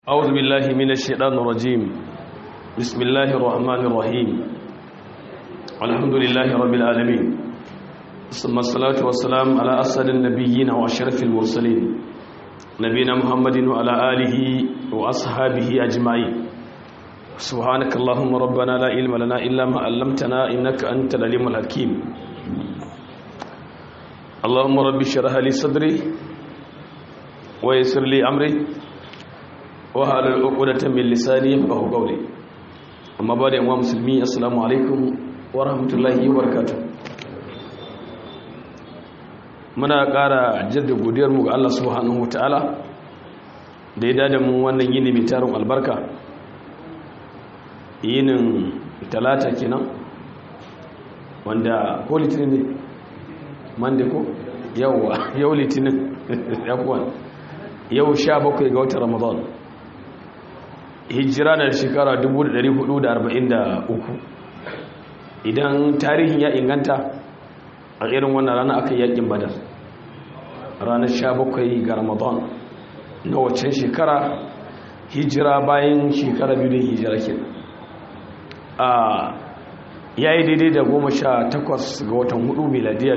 أعوذ بالله من الشيطان الرجيم. بسم الله الرحمن الرحيم. الحمد لله رب العالمين، ثم الصلاة والسلام على أسعد النبيين وأشرف المرسلين نبينا محمد وعلى آله وأصحابه أجمعين. سبحانك اللهم ربنا لا علم لنا إلا ما علمتنا إنك أنت العليم الحكيم. اللهم رب اشرح لي صدري ويسر لي أمري wahalar ukudatan min lisani yafqahu qawli. Amma ba da yan musulmi, assalamu alaikum wa rahmatullahi wa barakatuh. Muna ƙara jaddada godiyar mu ga Allah subhanahu wataala da ya dada mu wannan yini mai tarin albarka, yinin talata kenan, wanda ko litinin ne mande ko yau litinin yawwa yau 17 ga watan Ramadan, hijira na shekara 1443. Idan tarihin ya inganta, a irin wannan rana aka yakin Badar, ranar 17 ga Ramadan na waccan shekara, hijira bayan shekara biyu da hijira ke ya yi daidai da 18 ga watan 4 miladiya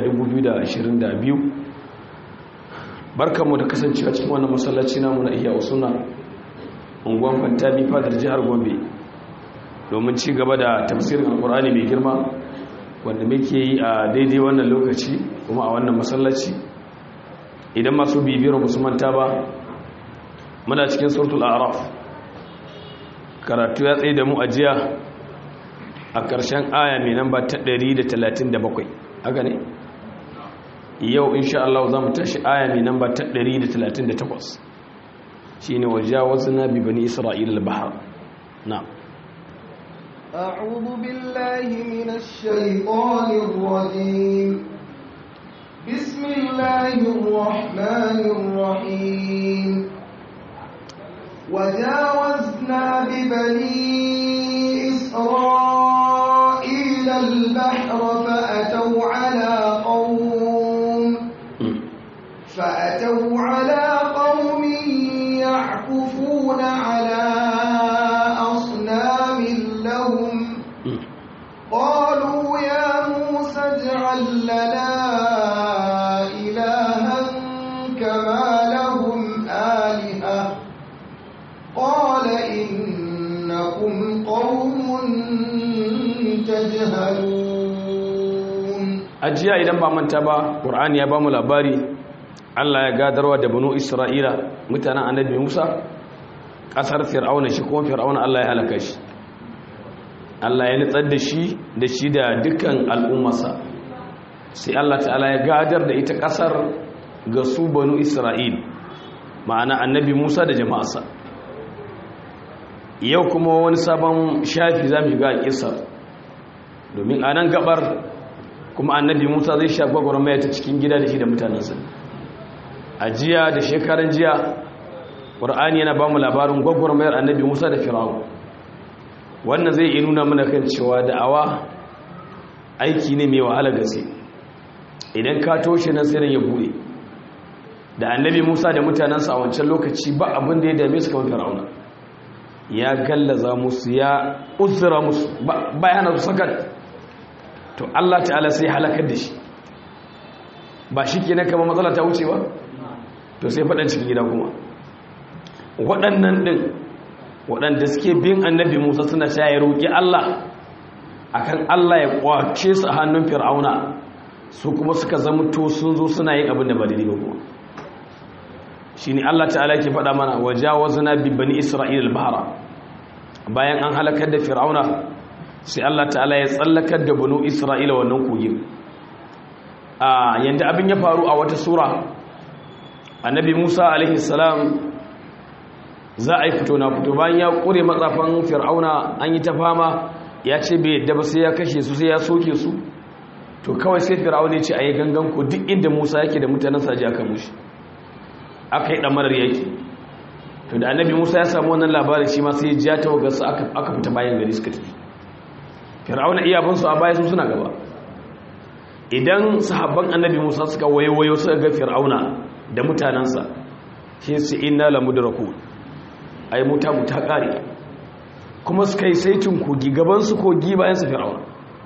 2022. Barkanmu da kasancewa cikin wannan masallaci namu na Ihya Sunna, unguwan Fantami fadar jihar Gombe, domin ci gaba da tafsirin Alkur'ani mai girma wanda muke yi a daidai wannan lokaci kuma a wannan masallaci. Idan masu bibiyar manta ba, muna cikin suratul A'raf. Karatu ya tsaye da mu a jiya a ƙarshen aya mai namba ta 137, haka ne? Yau insha Allah za mu tashi aya mai namba ta 138. شين وجاوزنا ببني إسرائيل البحر. نعم. أعوذ بالله من الشيطان الرجيم. بسم الله الرحمن الرحيم. وجاوزنا ببني إسرائيل البحر فأتوا على قوم يعكفون على أصنام لهم. قالوا يا موسى اجعل لنا إلها كما لهم آلهة. قال إنكم قوم تجهلون. أجيا إذا ما منتبه قرآن يا بام الأباري، Allah ya gadarwa da banu Isra'ila mutanen annabi Musa ƙasar Fir'auna, shi kuma Fir'auna Allah ya halaka shi. Allah ya nutsar da shi da dukkan al'ummarsa. Sai Allah ta'ala ya gadar da ita ƙasar ga su banu Isra'il, ma'ana annabi Musa da jama'arsa. Yau kuma wani sabon shafi za mu ga ƙisar, domin a nan gabar kuma annabi Musa zai sha gwagwarmaya ta cikin gida da shi da mutanensa. A jiya da shekaran jiya, ƙur'ani yana ba mu labarin gwagwarmayar annabi Musa da Fir'aun. Wannan zai iya nuna mana kan cewa da'awa aiki ne mai wahala gaske. Idan ka toshe nan sai ya bude. Da annabi Musa da mutanensa a wancan lokaci ba abin da ya dame su kamar Fir'auna. Ya gallaza musu, ya uzura musu, ba yana su sakat. To Allah ta'ala sai halakar da shi. Ba shi kenan kamar matsala ta wuce ba? To sai faɗan cikin gida kuma waɗannan ɗin waɗanda suke bin annabi Musa suna sha ya roƙi Allah akan Allah ya ƙwace su a hannun Fir'auna, su kuma suka zama to sun zo suna yin abin da ba daidai ba kuma. Shine Allah ta'ala ke faɗa mana wajawazna bi bani Isra'il al-bahra. Bayan an halakar da Fir'auna, sai Allah ta'ala ya tsallakar da banu Isra'ila wannan kogin. Yanda abin ya faru a wata sura, annabi Musa alaihi salam za a yi fito na fito bayan ya kure matsafan Fir'auna, an yi ta fama, ya ce bai yadda ba sai ya kashe su, sai ya soke su. To kawai sai Fir'auna ya ce a yi gangan ku duk inda Musa yake da mutanen saji aka mushi, aka yi ɗamarar yaki. To da annabi Musa ya samu wannan labarin, shi ma sai ya ja tawagarsa aka fita bayan gari suka tafi. Fir'auna iyabansu a baya su suna gaba. Idan sahabban annabi Musa suka wayo suka ga Fir'auna da mutanansa, shi su inna la mudrakun, ai muta kare kuma suka yi saitin kogi gabansu kogi bayan su fir'auna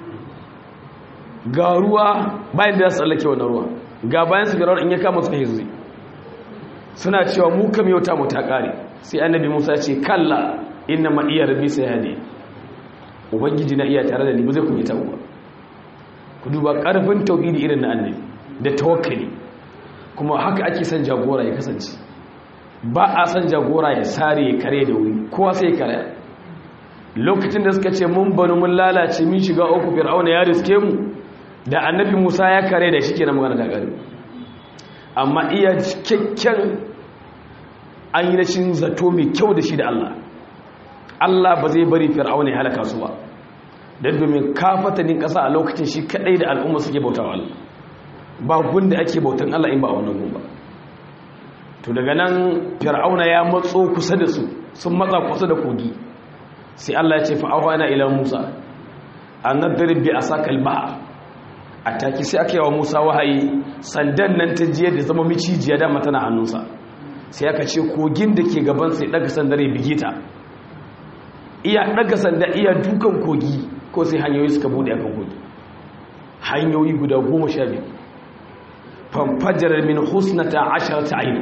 ga ruwa bayan da ya tsallake wannan ruwa ga bayan su fir'auna in ya kama suka hizi suna cewa mu kam yau ta muta kare sai annabi Musa ya ce kalla inna ma iya rabbi sayhadi ubangiji na iya tare da ni ba zai kunyata ba ku duba karfin tauhidi irin na annabi da tawakkali kuma haka ake son jagora ya kasance ba a son jagora ya sare ya kare da wuri kowa sai ya kare lokacin da suka ce mun banu mun lalace mun shiga uku fir'auna ya riske mu da annabi Musa ya kare da shi kenan magana ta kare amma iya cikakken an yi rashin zato mai kyau da shi da Allah ba zai bari fir'auna ya halaka su ba don domin kafatanin ƙasa a lokacin shi kaɗai da al'umma suke bauta wa Allah ba gunda ake bautan Allah in ba wannan gun ba to daga nan fir'auna ya matso kusa da su sun matsa kusa da kogi sai Allah ya ce fa'awa ina ila Musa an nadrib bi asakal bahr ataki sai aka yi wa Musa wahayi sandan nan ta jiya da zama micijiya da mata na hannunsa sai aka ce kogin da ke gaban sai daga sandare bigita iya daga sanda iya dukan kogi ko sai hanyoyi suka bude akan kogi hanyoyi guda 12 fanfajar min husnata 10 ayn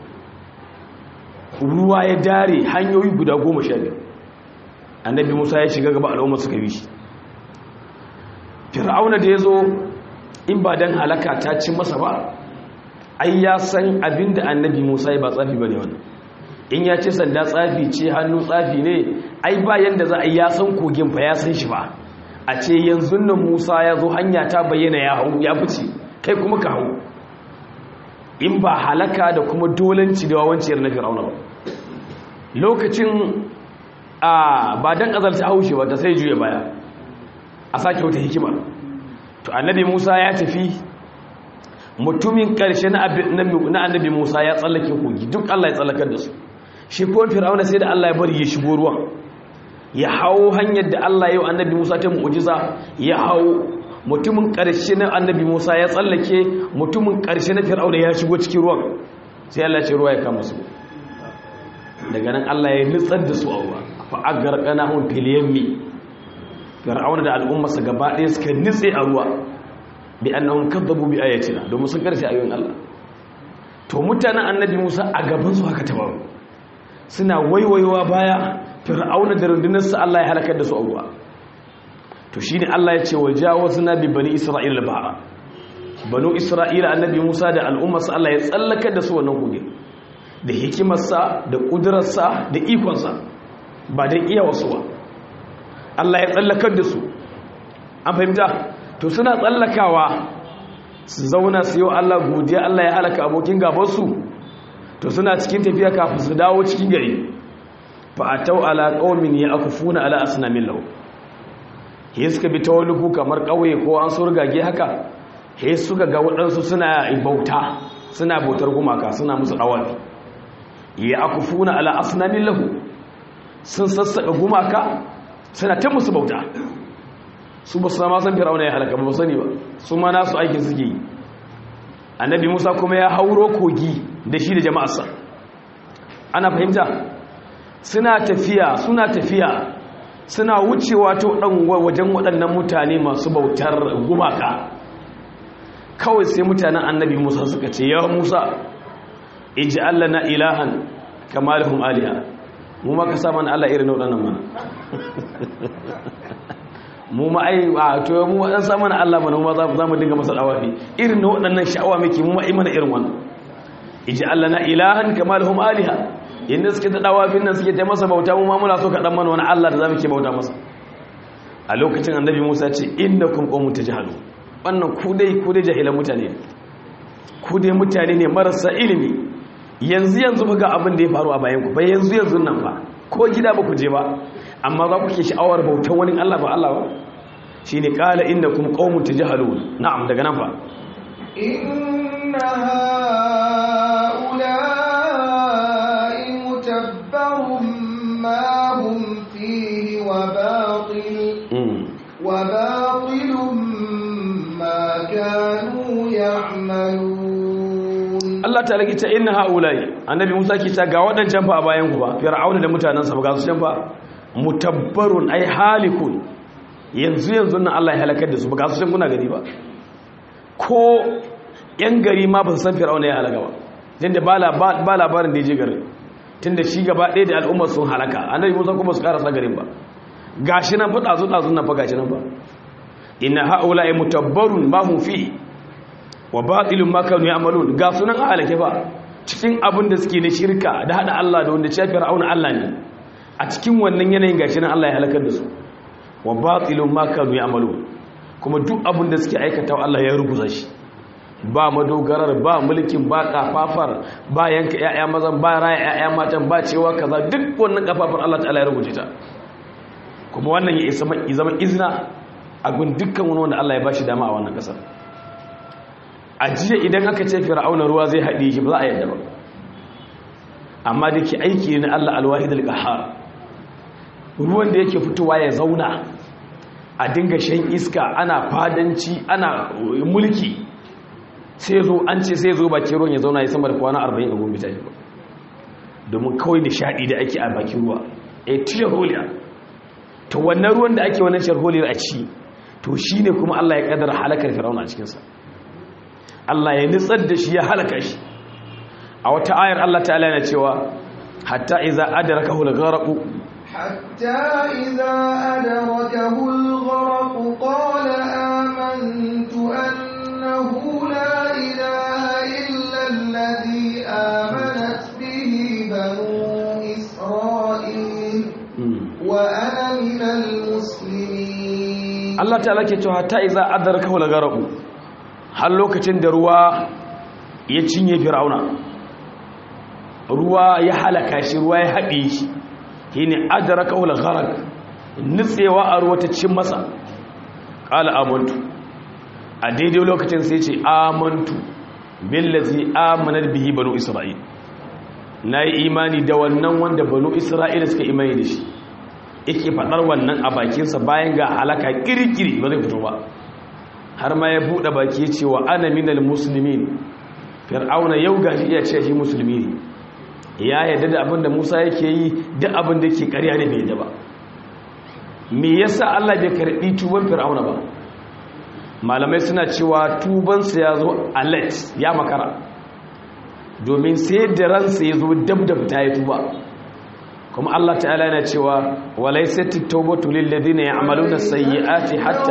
ruwa ya dare hanyoyi guda 12 annabi Musa ya shiga gaba al'umma suka bi shi fir'auna da yazo in ba dan halaka ta ci masa ba ai ya san abinda annabi Musa ya ba tsafi bane wannan in ya ce sanda tsafi ce hannu tsafi ne ai ba yanda za a ya san kogin fa ya san shi ba a ce yanzu nan Musa ya zo hanya ta bayyana ya hau ya fice kai kuma ka hau in ba halaka da kuma dolanci da wawanciyar na fir'auna ba lokacin ba dan azalta haushi ba ta sai juye baya a sake wata hikima to annabi Musa ya tafi mutumin karshe na annabi Musa ya tsallake kogi duk Allah ya tsallakar da su shi ko fir'auna sai da Allah ya bari ya shigo ruwan ya hawo hanyar da Allah ya yi annabi Musa ta mu'jiza ya hawo mutumin karshe na annabi Musa ya tsallake mutumin karshe na fir'auna ya shigo cikin ruwan sai Allah ya ce ruwa ya kama su daga nan Allah ya nutsar da su a ruwa fa agarqanahum fil yammi fir'auna da al'ummarsa gaba ɗaya suka nitse a ruwa bi annahum kadzabu bi ayatina domin sun karshe ayoyin Allah to mutanen annabi Musa a gaban su haka tabaru suna waiwaiwa baya fir'auna da rundunarsa Allah ya halakar da su a ruwa to shine Allah ya ce wajawazna bi bani isra'ila al-bahra banu isra'ila annabi Musa da al'ummarsa Allah ya tsallakar da su wannan kogin da hikimarsa da kudurarsa da ikonsa ba dan iya wasu ba Allah ya tsallakar da su an fahimta to suna tsallakawa su zauna su yi Allah godiya Allah ya halaka abokin gabansu to suna cikin tafiya kafin su dawo cikin gari fa atau ala qaumin yaqufuna ala asnamin lahu he suka bi tawalluku kamar kauye ko an surgage haka he suka ga wadansu suna bauta suna bautar gumaka suna musu dawafi yaqufuna ala asnamin lahu sun sassaka gumaka suna ta musu bauta su ba su ma san fir'auna ya halaka ba sani ba su ma nasu aikin suke yi annabi Musa kuma ya hauro kogi da shi da jama'arsa ana fahimta suna tafiya suna wucewa to dan wajen waɗannan mutane masu bautar gumaka kawai sai mutanen annabi Musa suka ce ya Musa ij'al lana ilahan kama lahum aliha mu ma ka sa mana Allah irin waɗannan mana mu ma ai to mu dan sa mana Allah mana mu za mu dinga masa dawafi irin waɗannan sha'awa muke mu ma ai mana irin wannan ij'al lana ilahan kama lahum aliha yanda suke da dawafin nan suke ta masa bauta mu ma muna so ka dan mana wani Allah da zamu ke bauta masa a lokacin annabi Musa ce innakum qawmun tajhalu wannan ku dai jahilan mutane ku dai mutane ne marasa ilimi yanzu ga abin da ya faru a bayan ku bai yanzu nan ba ko gida ba ku je ba amma za ku ke sha'awar bautan wani Allah ba Allah ba shine qala innakum qawmun tajhalun na'am daga nan fa inna haula'i mutabbarun ma hum fihi wa batilun ma kanu ya'malun Allah ta lagi ta inna haula'i annabi Musa ke ta ga waɗancan fa a bayan ku ba fir'auna da mutanansa ba ga su can fa mutabbarun ay halikun yanzu nan Allah ya halakar da su ba ga su can kuna gari ba ko yan gari ma ba su san fir'auna ya halaka ba tunda ba labarin da ya je garin tunda shi gaba ɗaya da al'ummar sun halaka annabi Musa kuma su karasa garin ba gashi nan fa dazu nan fa gashi nan fa inna haula'i mutabbarun ma hum fi wa batilun ma kanu ya'malun ga sunan halake fa cikin abin da suke na shirka da hada Allah da wanda ya fir'auna Allah ne a cikin wannan yanayin gashi nan Allah ya halakar da su wa batilun ma kanu ya'malun kuma duk abin da suke aikatawa Allah ya rubuta shi ba madogarar ba mulkin ba kafafar ba yanka ƴaƴa mazan ba raya ƴaƴa matan ba cewa kaza duk wannan kafafar Allah ta'ala ya rubuce ta kuma wannan ya zama izina a gun dukkan wani wanda Allah ya bashi dama a wannan kasar a jiya idan aka ce fir'auna ruwa zai haɗe shi ba za a yadda ba amma da ke aiki ne Allah alwahid al-qahhar ruwan da yake fitowa ya zauna a dinga shan iska ana fadanci ana mulki sai zo bakin ruwan ya zauna ya sama da kwana 40 a gombe tashi ba domin kawai nishadi da ake a bakin ruwa tiyar holiya to wannan ruwan da ake wannan sharholiyar a ci to shine kuma Allah ya kaddara halakar fir'auna a cikinsa Allah ya nitsar da shi ya halaka shi a wata ayar Allah ta'ala yana cewa hatta idza adrakahu al-gharq hatta idza adrakahu al-gharq qala amantu annahu la ilaha illa alladhi amanat bihi banu isra'il wa ana minal muslimin Allah ta'ala ke cewa hatta idza adrakahu al-gharq har lokacin da ruwa ya cinye fir'auna ruwa ya halaka shi ruwa ya haɗe shi shine adraka ul gharq nitsewa a ruwa ta cin masa qala amantu a daidai lokacin sai ce amantu billazi amanat bihi banu isra'il nayi imani da wannan wanda banu isra'ila suka imani da shi yake fadar wannan a bakinsa bayan ga halaka kirkiri ba zai fito ba har ma ya buɗe baki ya ce wa ana minal muslimin fir'auna yau gashi iya ce shi musulmi ne ya yarda da abin da Musa yake yi duk abin da yake ƙarya ne bai yarda ba me yasa Allah bai karbi tuban fir'auna ba malamai suna cewa tubansa ya zo alert ya makara domin sai da ransa ya zo dab da fita ya tuba kuma Allah ta'ala yana cewa walaysat at-tawbatu lil ladina ya'maluna as-sayyi'ati hatta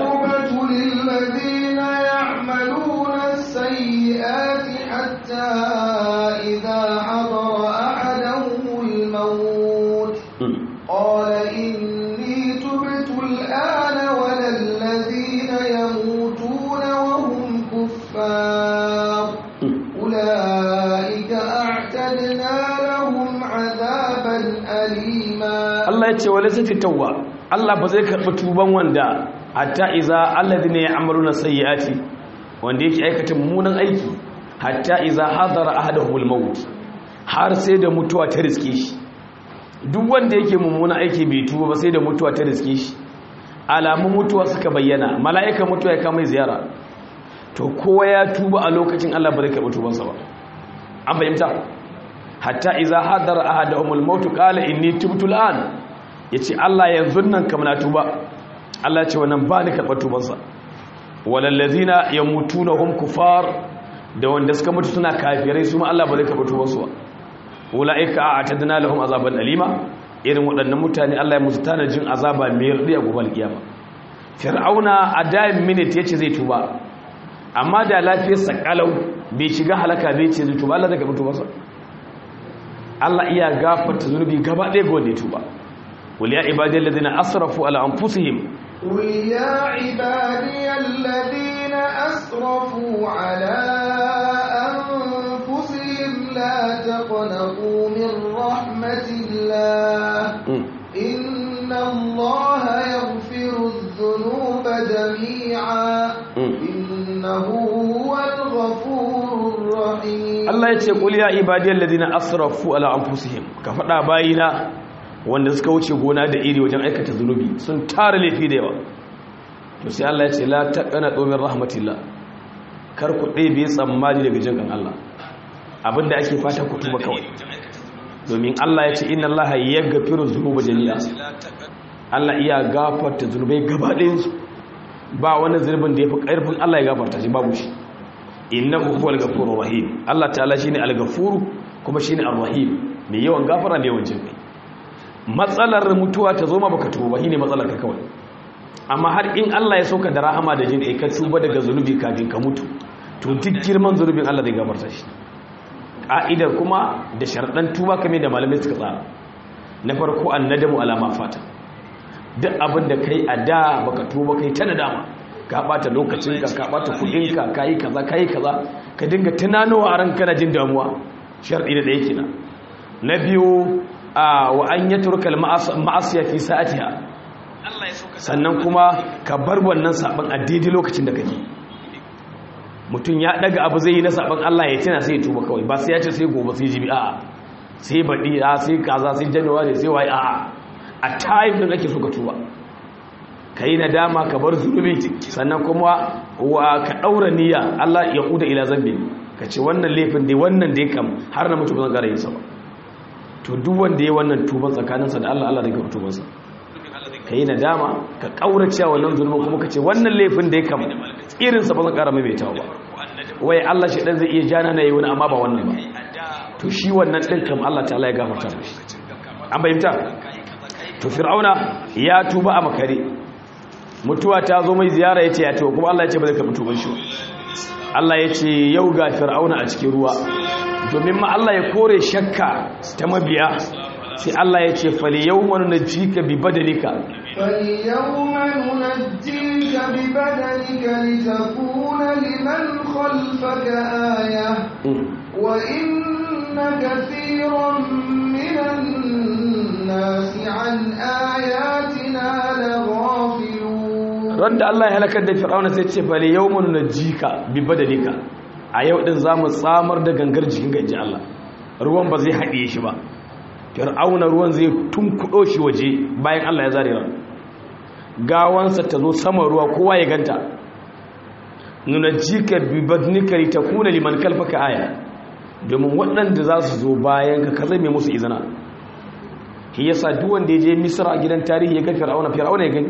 حتى إذا حضر أحدهم الموت قال إني تبت الآن ولا الذين يموتون وهم كفار أولئك أعتدنا لهم عذابا أليما الله يتولى في التوبة الله بذلك بتوبا وندا حتى إذا الذين يعملون السيئات wanda yake aikata mummunan aiki hatta iza hadara ahaduhumul maut har sai da mutuwa ta riske shi duk wanda yake mummunan aiki bai tuba ba sai da mutuwa ta riske shi alamun mutuwa suka bayyana mala'ika mutuwa ya kama ziyara to kowa ya tuba a lokacin Allah ba zai karɓi tubansa ba an fahimta hatta iza hadara ahaduhumul maut qala inni tubtu al'an yace Allah yanzu nan kamar na tuba Allah ya ce wannan ba ni karɓar tubansa walallazina yamutuna hum kufar da wanda suka mutu suna kafirai su ma Allah ba zai karɓi tubansu ba ulaika a'tadna lahum azaban alima irin waɗannan mutane Allah ya musu tanajin azaba mai radi a gobe kiyama fir'auna a dayin minute yace zai tuba amma da lafiyar sa kalau bai shiga halaka bai ce zai tuba Allah zai karɓi tubansa Allah iya gafarta zunubi gaba ɗaya ga wanda ya tuba wal ya ibadiyal ladina asrafu ala anfusihim قل يا عبادي الذين أسرفوا على أنفسهم لا تقنطوا من رحمة الله إن الله يغفر الذنوب جميعا إنه هو الغفور الرحيم الله يقول يا عبادي الذين أسرفوا على أنفسهم كفتا باينا wanda suka wuce gona da iri wajen aikata zunubi sun tara laifi da yawa to sai Allah ya ce la taqana min rahmatillah kar ku ɗebe tsammani daga jinkan Allah abinda ake fata ku tuba kawai, domin Allah ya ce inna Allah yaghfiru dhunuba jami'a. Allah iya gafarta zunubai gaba ɗayan su, ba wani zurbin da yafi ƙarfin Allah ya gafarta shi, babu shi. Innahu huwal ghafurur rahim. Allah ta'ala shine al-ghafuru kuma shine ar-rahim, mai yawan gafara da yawan jinkai. Matsalar mutuwa ta zo ma baka tuba shine matsalar ka kawai. Amma har in Allah ya sauka da rahama da jinkai ka tuba daga zunubi kafin ka mutu, to duk girman zunubin Allah zai gafarta shi. Ka'idar kuma da sharɗan tuba kamar da malamai suka tsara. Na farko annadamu alama fata. Duk abin da kai a da baka tuba kai ta nadama, ka bata lokacinka, ka bata kudinka, kai kaza ka dinga tunanowa a ranka na jin damuwa. Sharɗi da ɗaya kenan. Na biyu wa an yatruka al-ma'asiya fi sa'atiha. Sannan kuma ka bar wannan saban a daidai lokacin da kake. Mutum ya daga abu zai yi na saban Allah ya tana sai ya tuba kawai, ba sai ya ce sai gobe sai jibi a'a, sai baɗi a sai kaza sai januwari sai waye a'a, a time din ake so ka tuba, ka yi nadama ka bar zunubi, sannan kuma ka ɗaura niyya Allah ya kuda ila zambi, ka ce wannan laifin dai wannan dai kam har na mutu ba zan ƙara yin sa ba. To duk wanda ya wannan tuban tsakaninsa da Allah zai karɓi tubansa. Ka yi nadama ka ƙaurace wannan zunubin kuma ka ce wannan laifin da ya kam irinsa ba zan ƙara maimaitawa ba. Wai Allah shi ɗan zai iya jana na yi wani amma ba wannan ba. To shi wannan ɗin kam Allah ta'ala ya gafarta mashi. An bayyanta? To Fir'auna ya tuba a makare. Mutuwa ta zo mai ziyara ya ce ya tuba, kuma Allah ya ce ba zai karɓi tuban shi. Allah ya ce yau ga Fir'auna a cikin ruwa. Domin ma Allah ya kore shakka ta mabiya, sai Allah ya ce fali yawma nunajjika bi badalika, fali yawma nunajjika bi badalika litakuna liman khalfaka aya wa inna kathiran minan nasi an ayatina laghafilun. Randa Allah ya halakar da Fir'auna sai ce fali yawma nunajjika bi badalika, a yau din zamu tsamar da gangar jikin gaji Allah, ruwan ba zai haɗiye shi ba. Fir'auna ruwan zai tunkuɗo shi waje bayan Allah ya zare ran, gawansa ta zo sama ruwa kowa ya ganta. Nunajjika bi badnika litakuna liman kalfaka aya, domin waɗanda za su zo bayan ka zame musu izina. Shi yasa duk wanda ya je Misra a gidan tarihi ya ga Fir'auna ya gani.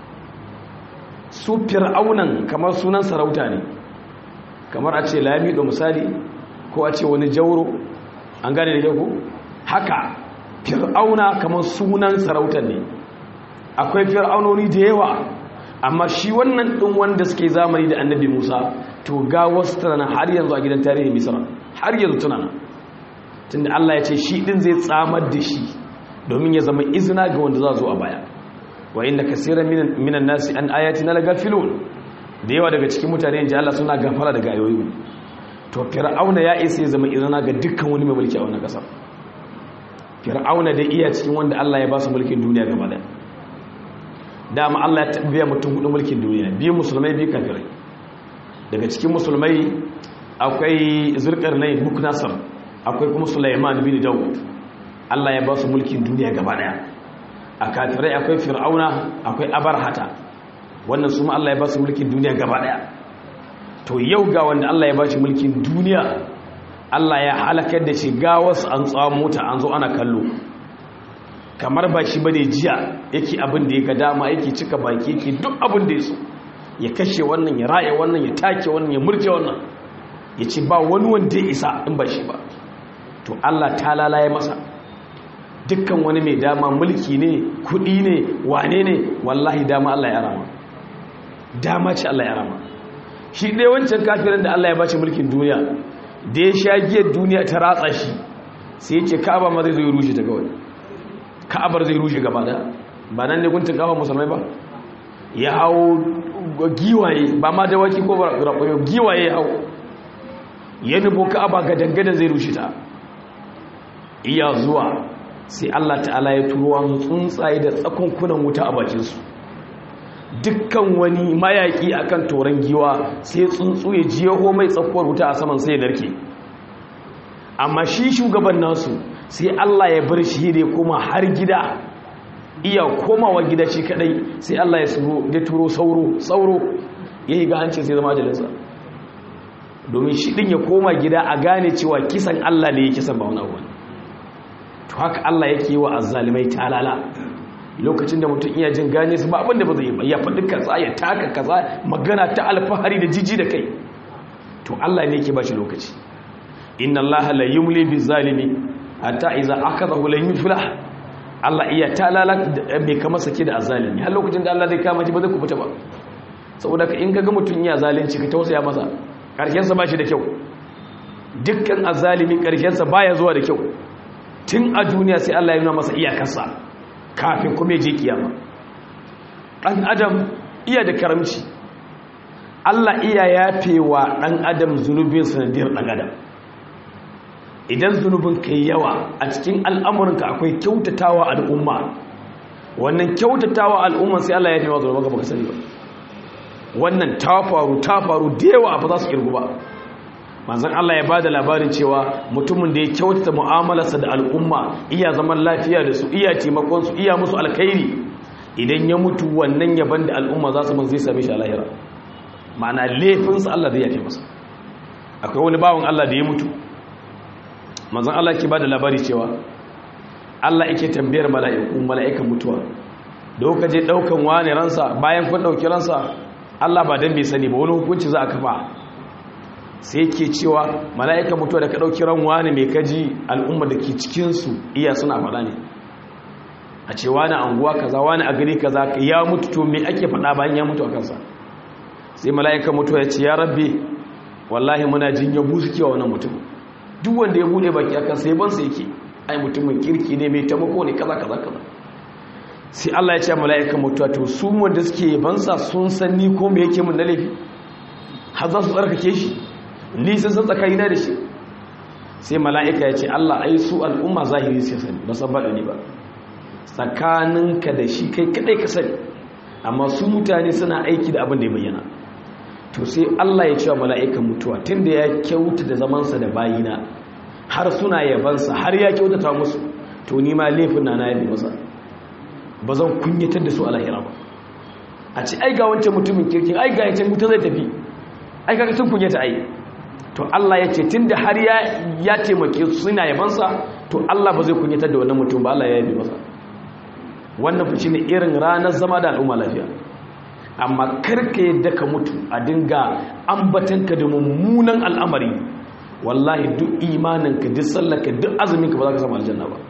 Su Fir'aunan kamar sunan sarauta ne, kamar a ce Lamido misali, ko a ce wani Jauro, an gane da ku haka. Fir'auna kamar sunan sarautar ne, akwai fir'aunoni da yawa, amma shi wannan ɗin wanda suke zamani da annabi Musa to ga wasu tana har yanzu a gidan tarihin Misra, har yanzu tana, tunda Allah ya ce shi ɗin zai tsamar da shi domin ya zama izina ga wanda za zo a baya. Wa inna kaseeran minan nasi an ayatina lagafilun, da yawa daga cikin mutane inji Allah suna gafara daga ayoyi. To Fir'auna ya isa ya zama izina ga dukkan wani mai mulki a wannan ƙasar. Fir'auna da iya cikin wanda Allah ya ba su mulkin duniya gaba da dama. Allah ya tabbiya mutum hudu mulkin duniya, biyu musulmai biyu kafirai. Daga cikin musulmai akwai Zulkarnain Buknasar, akwai kuma Sulaiman bin Dawud. Allah ya ba su mulkin duniya gaba daya. A kafirai akwai Fir'auna, akwai Abarhata, wannan su ma Allah ya ba su mulkin duniya gaba daya. To yau ga wanda Allah ya ba shi mulkin duniya, Allah ya halakar da shi ga wasu an tsamo ta an zo ana kallo, kamar ba shi bane jiya yake abin da ya ga dama, yake cika baki, yake duk abin da ya so, ya kashe wannan, ya raye wannan, ya take wannan, ya murje wannan, ya ce ba wani wanda ya isa in ba shi ba. To Allah ta lalaye masa dukkan wani mai dama, mulki ne, kudi ne, wane ne, wallahi dama Allah ya rama, dama ce Allah ya rama. Shi ɗaya wancan kafirin da Allah ya bashi mulkin duniya, da ya sha giyar duniya ta ratsa shi, sai yake Ka'aba ma zai zo ya rushe ta kawai, Ka'abar zai rushe gaba da, ba nan ne guntun kawo musulmai ba, ya hau giwaye, ba ma dawaki ko raƙwayo, giwaye ya hau, ya nufo Ka'aba ga dangadan zai rushe ta. Iya zuwa sai Allah ta'ala ya turo wa tsuntsaye da tsakonkunan wuta a bakinsu, dukkan wani mayaƙi akan toron giwa sai tsuntsu ya jiyo mai tsakuwar wuta a saman sai ya narke. Amma shi shugaban nasu sai Allah ya bar shi da ya koma har gida, iya komawa gida shi kadai sai Allah ya turo sauro ya yi ga hancin sai zama ajalinsa. domin shi din ya koma gida a gane cewa kisan Allah ne ya kisan ba wani abu. To haka Allah yake yi wa azzalimai talala lokacin da mutum iya jin gane su ba abinda ba zai yi ba, ya faɗi kaza ya taka kaza, magana ta alfahari da jiji da kai, to Allah ne yake ba shi lokaci. Inna Allaha la yumli bizalimi hatta idza akadahu la yuflah. Allah iya talala mai kama sake da azzalimi har lokacin da Allah zai kama shi ba zai kubuta ba. Saboda ka in kaga mutum ya zalunci ka tausaya masa, karshen sa ba shi da kyau. Dukkan azzalimi karshen sa baya zuwa da kyau. Tun a duniya sai Allah ya nuna masa iyakarsa kafin kuma ya je kiyama. Dan adam iya da karamci, Allah iya yafewa dan adam zunubin sanadiyar dan adam. Idan zunubin kai yawa a cikin al'amuranka akwai kyautatawa al'umma, wannan kyautatawa al'umman sai Allah ya yafe wa zunubanka baka sani ba. Wannan ta faru da yawa ba za su kirgu ba. Manzon Allah ya bada labarin cewa mutumin da ya kyautata mu'amalarsa da al'umma, iya zaman lafiya da su, iya taimakon su, iya musu alkhairi, idan ya mutu wannan yaban da al'umma za su man zai same shi a lahira. Ma'ana laifinsa Allah zai yafe masa. Akwai wani bawan Allah da ya mutu, manzon Allah ke bada labari cewa Allah yake tambayar mala'ikan mutuwa, da kuka je daukan wani ransa, bayan kun dauki ransa, Allah ba dan bai sani ba wani hukunci za a kafa. Sai yake cewa mala'ikan mutuwa da ka dauki ran wani mai kaji al'umma da ke cikin su iya suna faɗa ne, a ce wani anguwa kaza, wani a gari kaza ya mutu, to me ake faɗa bayan ya mutu a kansa? Sai mala'ikan mutuwa ya ce ya rabbi wallahi muna jin ya busu kewa wannan mutum, duk wanda ya bude baki akan sai bansa yake, ai mutumin kirki ne mai tamako ne kaza kaza kaza. Sai Allah ya ce mala'ikan mutuwa to su wanda suke bansa sun san ni ko me yake mun na laifi har za su tsarkake shi, ni sun san tsakanina da shi. Sai mala'ika ya ce Allah ai su al'umma zahiri sai sani ba san bada ni ba, tsakaninka da shi kai kadai ka sani, amma su mutane suna aiki da abin da ya bayyana. To sai Allah ya ce wa mala'ikan mutuwa tunda ya kyauta da zamansa da bayina har suna yabansa har ya kyautata musu, to ni ma laifin na yabe masa, ba zan kunyatar da su a lahira ba. A ce ai ga wancan mutumin kirkin, ai ga yancan mutum zai tafi, ai ga sun kunyata ai. To Allah ya ce tunda har ya taimake su suna yabansa, to Allah ba zai kunyatar da wannan mutum ba, Allah ya yabe masa. Wannan fa shine irin ranar zama da al'umma lafiya. Amma karka yadda ka mutu a dinga ambatanka da mummunan al'amari, wallahi duk imaninka, duk sallarka, duk azuminka ba za ka samu aljanna ba.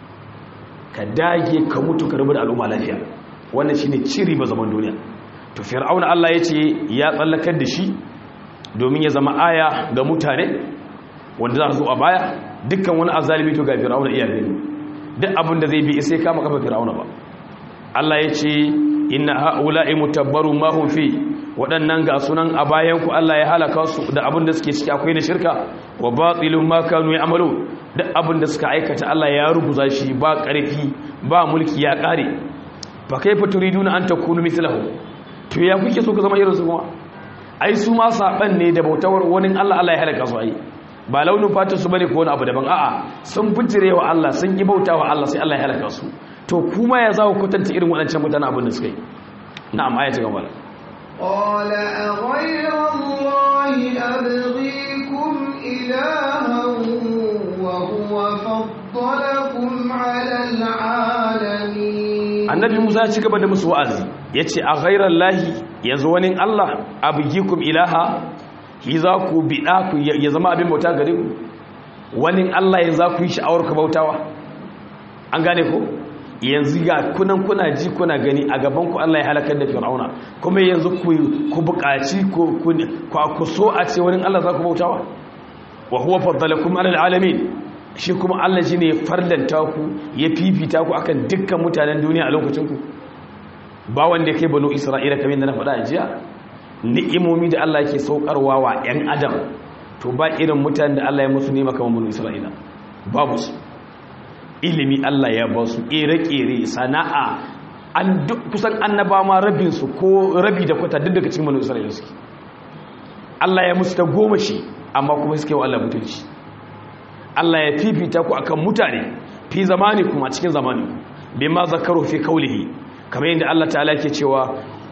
Ka dage ka mutu ka rubu da al'umma lafiya, wannan shine ciri ba zaman duniya. To fir'auna Allah ya ce ya tsallakar da shi domin ya zama aya ga mutane wanda za su zo a baya. Dukkan wani azalimi to ga fir'auna iya gani, duk abin da zai bi sai kama kafa fir'auna ba. Allah ya ce inna ha'ula'i mutabbaru ma hum fi, waɗannan ga sunan a bayan ku Allah ya halaka su da abin da suke ciki akwai na shirka, wa batilun ma kanu ya'malu, duk abin da suka aikata Allah ya rubuza shi, ba ƙarfi ba mulki ya ƙare. Fa kaifa turiduna an takunu mithlahu, to ya kuke so ka zama irin su kuma? Ai su ma saban ne da bautawar wani Allah, Allah ya halaka su ai. Ba launin fatan su bane ko wani abu daban, a'a sun bijire wa Allah, sun ki bautawa Allah sai Allah ya halaka su. To kuma ya zawo kwatanta irin waɗancan mutane abin da suka yi. Na'am, ayata gaba. Qala aghayra Allahi abghikum ilahan wa huwa faddalakum 'ala al-'alamin. Annabi Musa ya ci gaba da musu wa'azi, yace aghayra Allahi, yanzu wani Allah abghikum ilaha, yi za ku bida ku ya zama abin bauta gare ku, wani Allah yanzu za ku yi sha'awar ku bautawa. An gane ko? Yanzu ga kuna ji kuna gani a gaban ku Allah ya halakar da fir'auna, kuma yanzu ku buƙaci ku so a ce wani Allah za ku bautawa. Wa huwa faddalakum 'ala alamin, shi kuma Allah shine ya farlanta ku, ya fifita ku akan dukkan mutanen duniya a lokacin ku. Ba wanda kai banu Isra'ila kamar yadda na faɗa a jiya, ni'imomi da Allah yake saukarwa wa 'yan adam, to ba irin mutanen da Allah ya musu nema kamar banu Isra'ila, babu su. Ilimi Allah ya ba su, ƙere-ƙere, sana'a, kusan annaba ma rabinsu ko rabi da kwata duk daga cikin manu Isra'ila suke. Allah ya musu ta goma shi, amma kuma suke wa Allah mutunci. Allah ya fifita ku akan mutane fi zamani kuma cikin zamani, bai ma zakaru fi kaulihi, kamar yadda Allah ta'ala ke cewa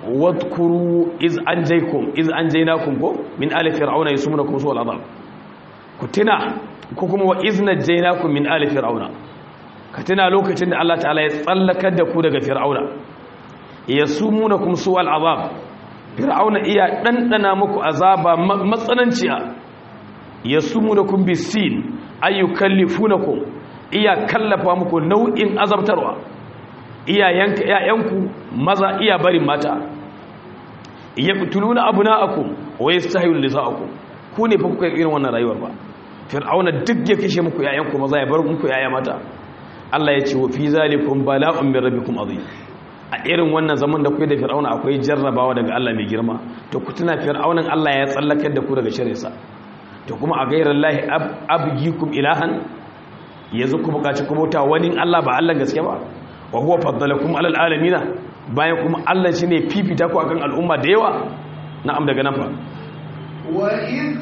wadhkuru iz anjaynakum ko min ali fir'auna yasumunakum su'al adab ku tuna ko kuma wa iz najaynakum min ali fir'auna ka tuna lokacin da Allah ta'ala ya tsallakar da ku daga fir'auna yasumunakum su'al adab fir'auna iya dandana muku azaba matsananciya yasumunakum bisin ayyukallifunakum iya kallafa muku nau'in azabtarwa iyayenka ƴaƴanku maza iya barin mata yaqtuluna abna'akum wa yastahiyuna nisa'akum ku ne fa kuka irin wannan rayuwar ba fir'auna duk ya kashe muku ƴaƴanku maza ya bar muku ƴaƴa mata Allah ya ce wa fi zalikum bala'un min rabbikum azim a irin wannan zaman da kuke da fir'auna akwai jarrabawa daga Allah mai girma to ku tuna fir'aunan Allah ya tsallakar da ku daga shirinsa to kuma a gairar lahi abgikum ilahan yanzu ku bukaci ku bauta wani Allah ba Allah gaske ba wa huwa faddalakum alal alamina bayan kuma Allah shine fifita ku akan al'umma da yawa na'am daga nan fa wa id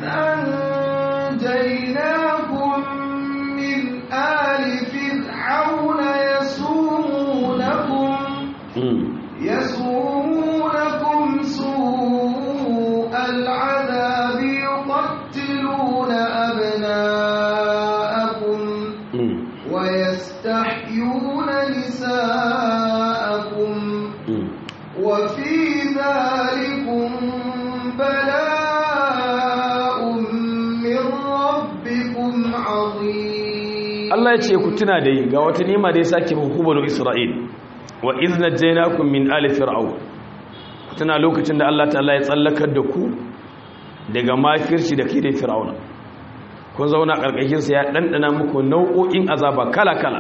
anjaynakum min ali fir'auna yasumunakum su'al 'adabi yuqattiluna abna'akum wa yastahyuna nisa'akum wa fi dhalikum bala'un min rabbikum 'azim. Allah ya ce ku tuna dai ga wata nima da ya sake muku banu Isra'il wa iz najaynakum min ali fir'aun ku tuna lokacin da Allah ta'ala ya tsallakar da ku daga makirci da kire fir'auna kun zauna karkashin sa ya dandana muku nau'o'in azaba kala-kala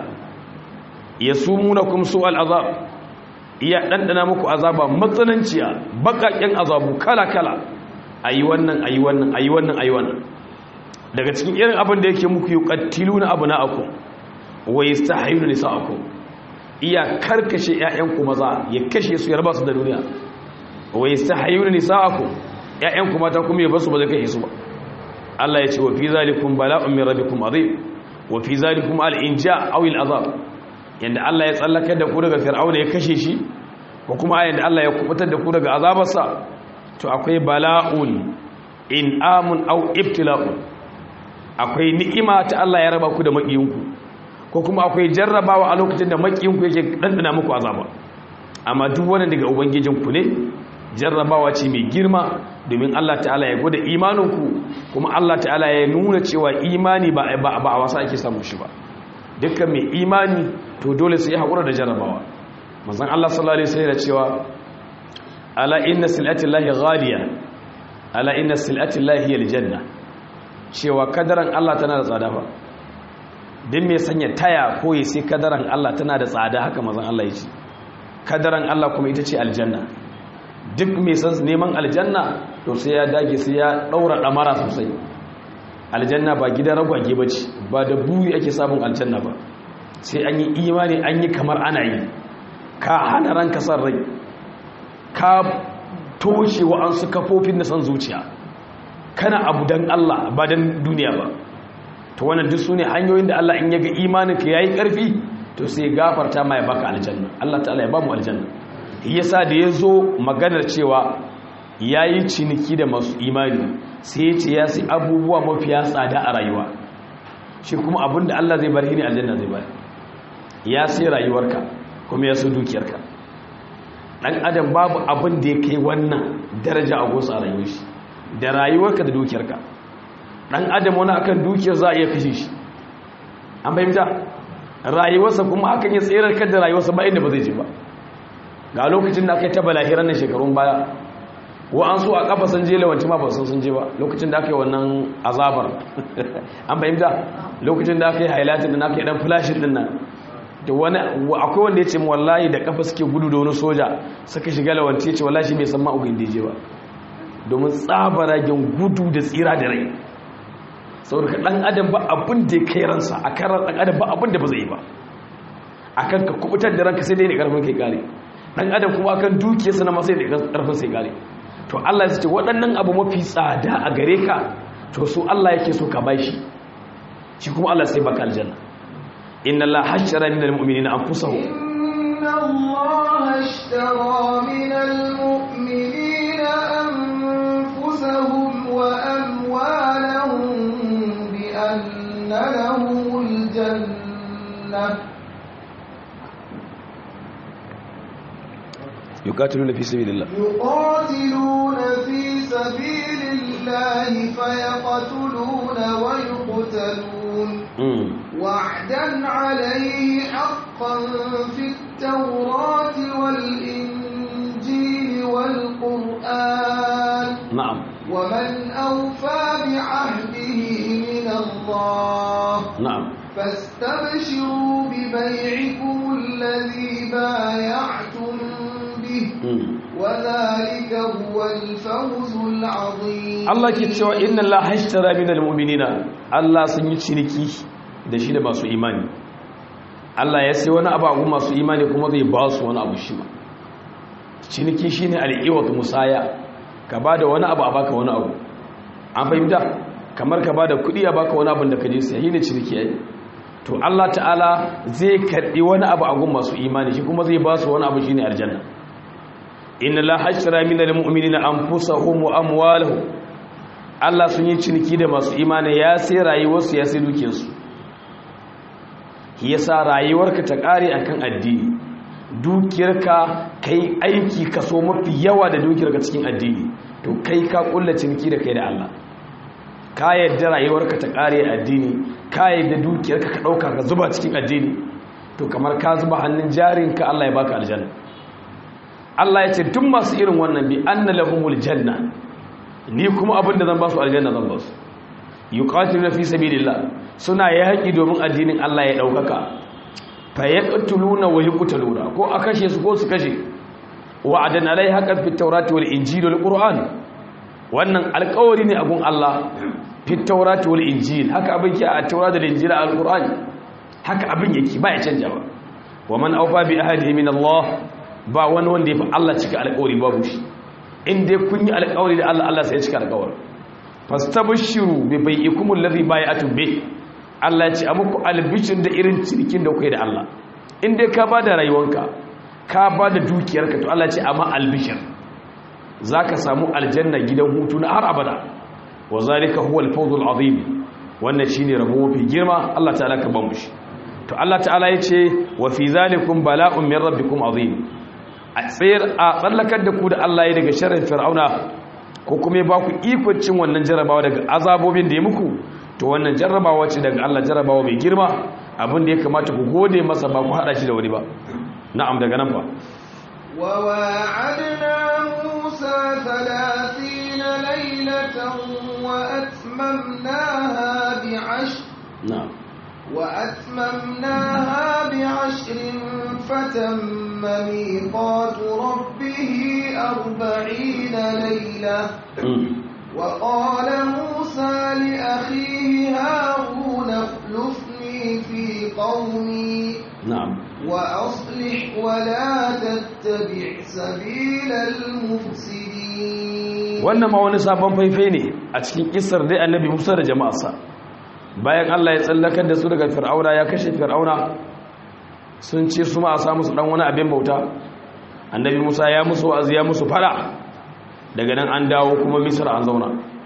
yasumunakum su'al azab iya dandana muku azaba matsananciya bakakken azabu kala-kala ayi wannan daga cikin irin abin da yake muku yuqattiluna abna'akum wa yastahiyuna nisa'akum iya karkashe ƴaƴanku maza ya kashe su ya raba su da duniya wa yastahiyuna nisa'akum ƴaƴanku mata kuma ya basu ba zai kashe su ba Allah ya ce wa fi zalikum bala'un min rabbikum azim wa fi zalikum al-inja aw al-azab yanda Allah ya tsallaka da ku daga fir'auna ya kashe shi ko kuma yanda Allah ya kubutar da ku daga azabarsa to akwai bala'un in'amun aw ibtila'un akwai ni'ima ta Allah ya raba ku da makiyinku ko kuma akwai jarrabawa a lokacin da makiyinku yake dandana muku azaba amma duk wannan daga ubangijinku ne jarrabawa ce mai girma domin Allah ta'ala ya gwada imaninku kuma Allah ta'ala ya nuna cewa imani ba a wasa ake samu shi ba dukkan mai imani to dole sai ya haƙura da jarrabawa manzon Allah sallallahu alaihi wasallam ya cewa ala inna silatillahi ghaliya ala inna silatillahi aljanna cewa kadaran Allah tana da tsada ba din mai sanya taya ko ya sai kadaran Allah tana da tsada haka manzon Allah ya ce kadaran Allah kuma ita ce aljanna duk mai san neman aljanna to sai ya dage sai ya daura damara sosai aljanna ba gidan ragwage bace ba da buyi ake samun aljanna ba sai an yi imani an yi kamar ana yi ka hana ranka san rai ka toshe wa an su kafofin na san zuciya kana abu dan Allah ba dan duniya ba to wannan duk sune hanyoyin da Allah in yaga imaninka yayi karfi to sai gafarta ma ya baka aljanna Allah ta'ala ya ba mu aljanna yasa da yazo maganar cewa yayi ciniki da masu imani sai ya ce ya sai abubuwa mafiya tsada a rayuwa shi kuma abinda Allah zai bar ne aljanna zai bar ya sai rayuwarka kuma ya sai dukiyarka dan adam babu abin da ya kai wannan daraja a gosa rayuwar shi da rayuwarka da dukiyarka dan adam wani akan dukiyar za a iya kashe shi an bayyana rayuwarsa kuma akan ya tsirar kan da rayuwarsa ba inda ba zai je ba ga lokacin da aka yi ta balahiran nan shekarun baya an so a kafa sun je lawanci ma ba sun je ba lokacin da aka yi wannan azabar an bayyana lokacin da aka yi highlighting din aka yi dan flashing din nan da wani akwai wanda ya ce wallahi da kafa suke gudu da wani soja suka shiga lawanci ya ce wallahi shi bai san ma'ugin da je ba domin tsabaragen gudu da tsira da rai saboda dan adam ba abin da ya kai ransa a karar dan adam ba abin da ba zai yi ba akan ka kubutar da ranka sai dai ne karfin kai kare dan adam kuma akan dukiyarsa na masai da karfin sai kare to Allah ya ce waɗannan abu mafi tsada a gare ka to su Allah yake so ka bashi shi kuma Allah sai baka aljanna inna Allah hashara minal mu'minina anfusahum inna Allah ashtara minal mu'minina yuqatiluna fi sabilillah يقاتلون في سبيل الله فيقتلون ويقتلون وعدا عليه حقا في التوراة والإنجيل والقرآن na'am ومن أوفى بعهده من الله na'am فاستبشروا ببيعكم الذي بايعتم به وذلك هو الفوز العظيم. Allah ke cewa inna Allah hashtara minal mu'minina, Allah sun yi ciniki da shi da masu imani. Allah ya sai wani abu a masu imani kuma zai ba su wani abu shi ma. Ciniki shine al-iwat musaya, ka bada wani abu a baka wani abu. An fahimta? Kamar ka bada kuɗi a baka wani abu da ka je sai ne ciniki ai. To Allah ta'ala zai karbi wani abu a gun masu imani shi kuma zai ba su wani abu shine aljanna. inna la hashra minal mu'minina anfusahum wa amwalahum, Allah sun yi ciniki da masu imani ya sai rayuwarsu ya sai dukiyarsu. Yasa rayuwarka ta kare akan addini, dukiyarka kai aiki kaso mafi yawa da dukiyarka cikin addini, to kai ka kulla ciniki da kai da Allah. Ka yadda rayuwarka ta kare addini, ka yadda dukiyarka ka dauka ka zuba cikin addini, to kamar ka zuba hannun jarinka Allah ya baka aljanna. Allah ya ce duk masu irin wannan bi anna lahumul janna, ni kuma abinda zan ba su aljanna zan ba su. Yuqatiluna fi sabilillah, suna yaki domin addinin Allah ya daukaka. Fa yaqtuluna wa yuqtaluna, ko a kashe su ko su kashe. Wa'adan alai haqqan fit tawrati wal injili wal qur'an. Wannan alƙawari ne a gun Allah fit tawrati wal injil, haka abin ke a tawrati da injila al qur'an. Haka abin yake ba ya canjawa. Wa man awfa bi ahdihi min Allah, ba wani wanda ya fi Allah cika alƙawari babu shi. In dai kun yi alƙawari da Allah, Allah sai ya cika alƙawari. Fastabshiru bi bai'ikumul ladhi bai'atum bi, Allah ya ce a muku albishir da irin cinikin da kuka yi da Allah. In dai ka bada rayuwanka, ka bada dukiyarka, to Allah ya ce amma albishir zaka samu aljanna gidan hutu na har abada. Wa zalika huwal fawzul azim, wannan shine rabo mafi girma. Allah ta'ala ka bamu shi. To Allah ta'ala ya ce wa fi zalikum bala'un min rabbikum azim, a tsallakar da ku da Allah ya daga sharrin fir'auna, ko kuma ya ba ku ikon cin wannan jarabawa daga azabobin da ya muku, to wannan jarabawa ce daga Allah, jarabawa mai girma, abin da ya kamata ku gode masa ba ku hada shi da wani ba. Na'am, daga nan ba wa wa'adna Musa 30 laylatan wa atmamnaha bi'ashr. na'am وأتممناها بعشر فتم ميقات ربه 40 ليلة. وقال موسى لأخيه هارون اخلفني في قومي na'am وأصلح ولا تتبع سبيل المفسدين. wannan ma wani sabon faifai ne a cikin kissar dai annabi Musa da jama'arsa. Bayan Allah ya tsallakar da su daga fir'auna, ya kashe fir'auna, sun ce su ma a samu su dan wani abin bauta. Annabi Musa ya musu wa'azi, ya musu fada. Daga nan an dawo kuma Misra an zauna.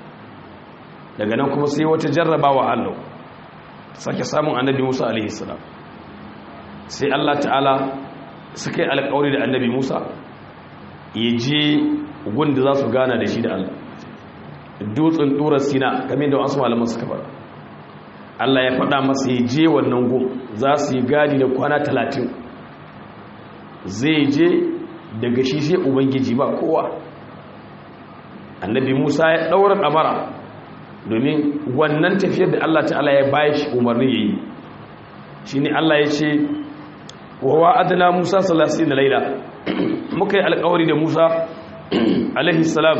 Daga nan kuma sai wata jarrabawa Allah sake samun annabi Musa alaihi salam. Sai Allah ta'ala suka yi alƙawari da annabi Musa ya je gunda za su gana da shi da Allah, dutsen Tura Sina, kamar da wasu malaman suka fara. Allah ya faɗa masa ya je wannan gun, za su yi gadi da kwana 30. Zai je daga shi sai Ubangiji ba kowa. Annabi Musa ya ɗaura ɗamara domin wannan tafiyar da Allah ta'ala ya bayi shi umarni ya yi. Shi ne Allah ya ce wa wa'adna Musa 30 laila, muka yi alƙawari da Musa alaihi salam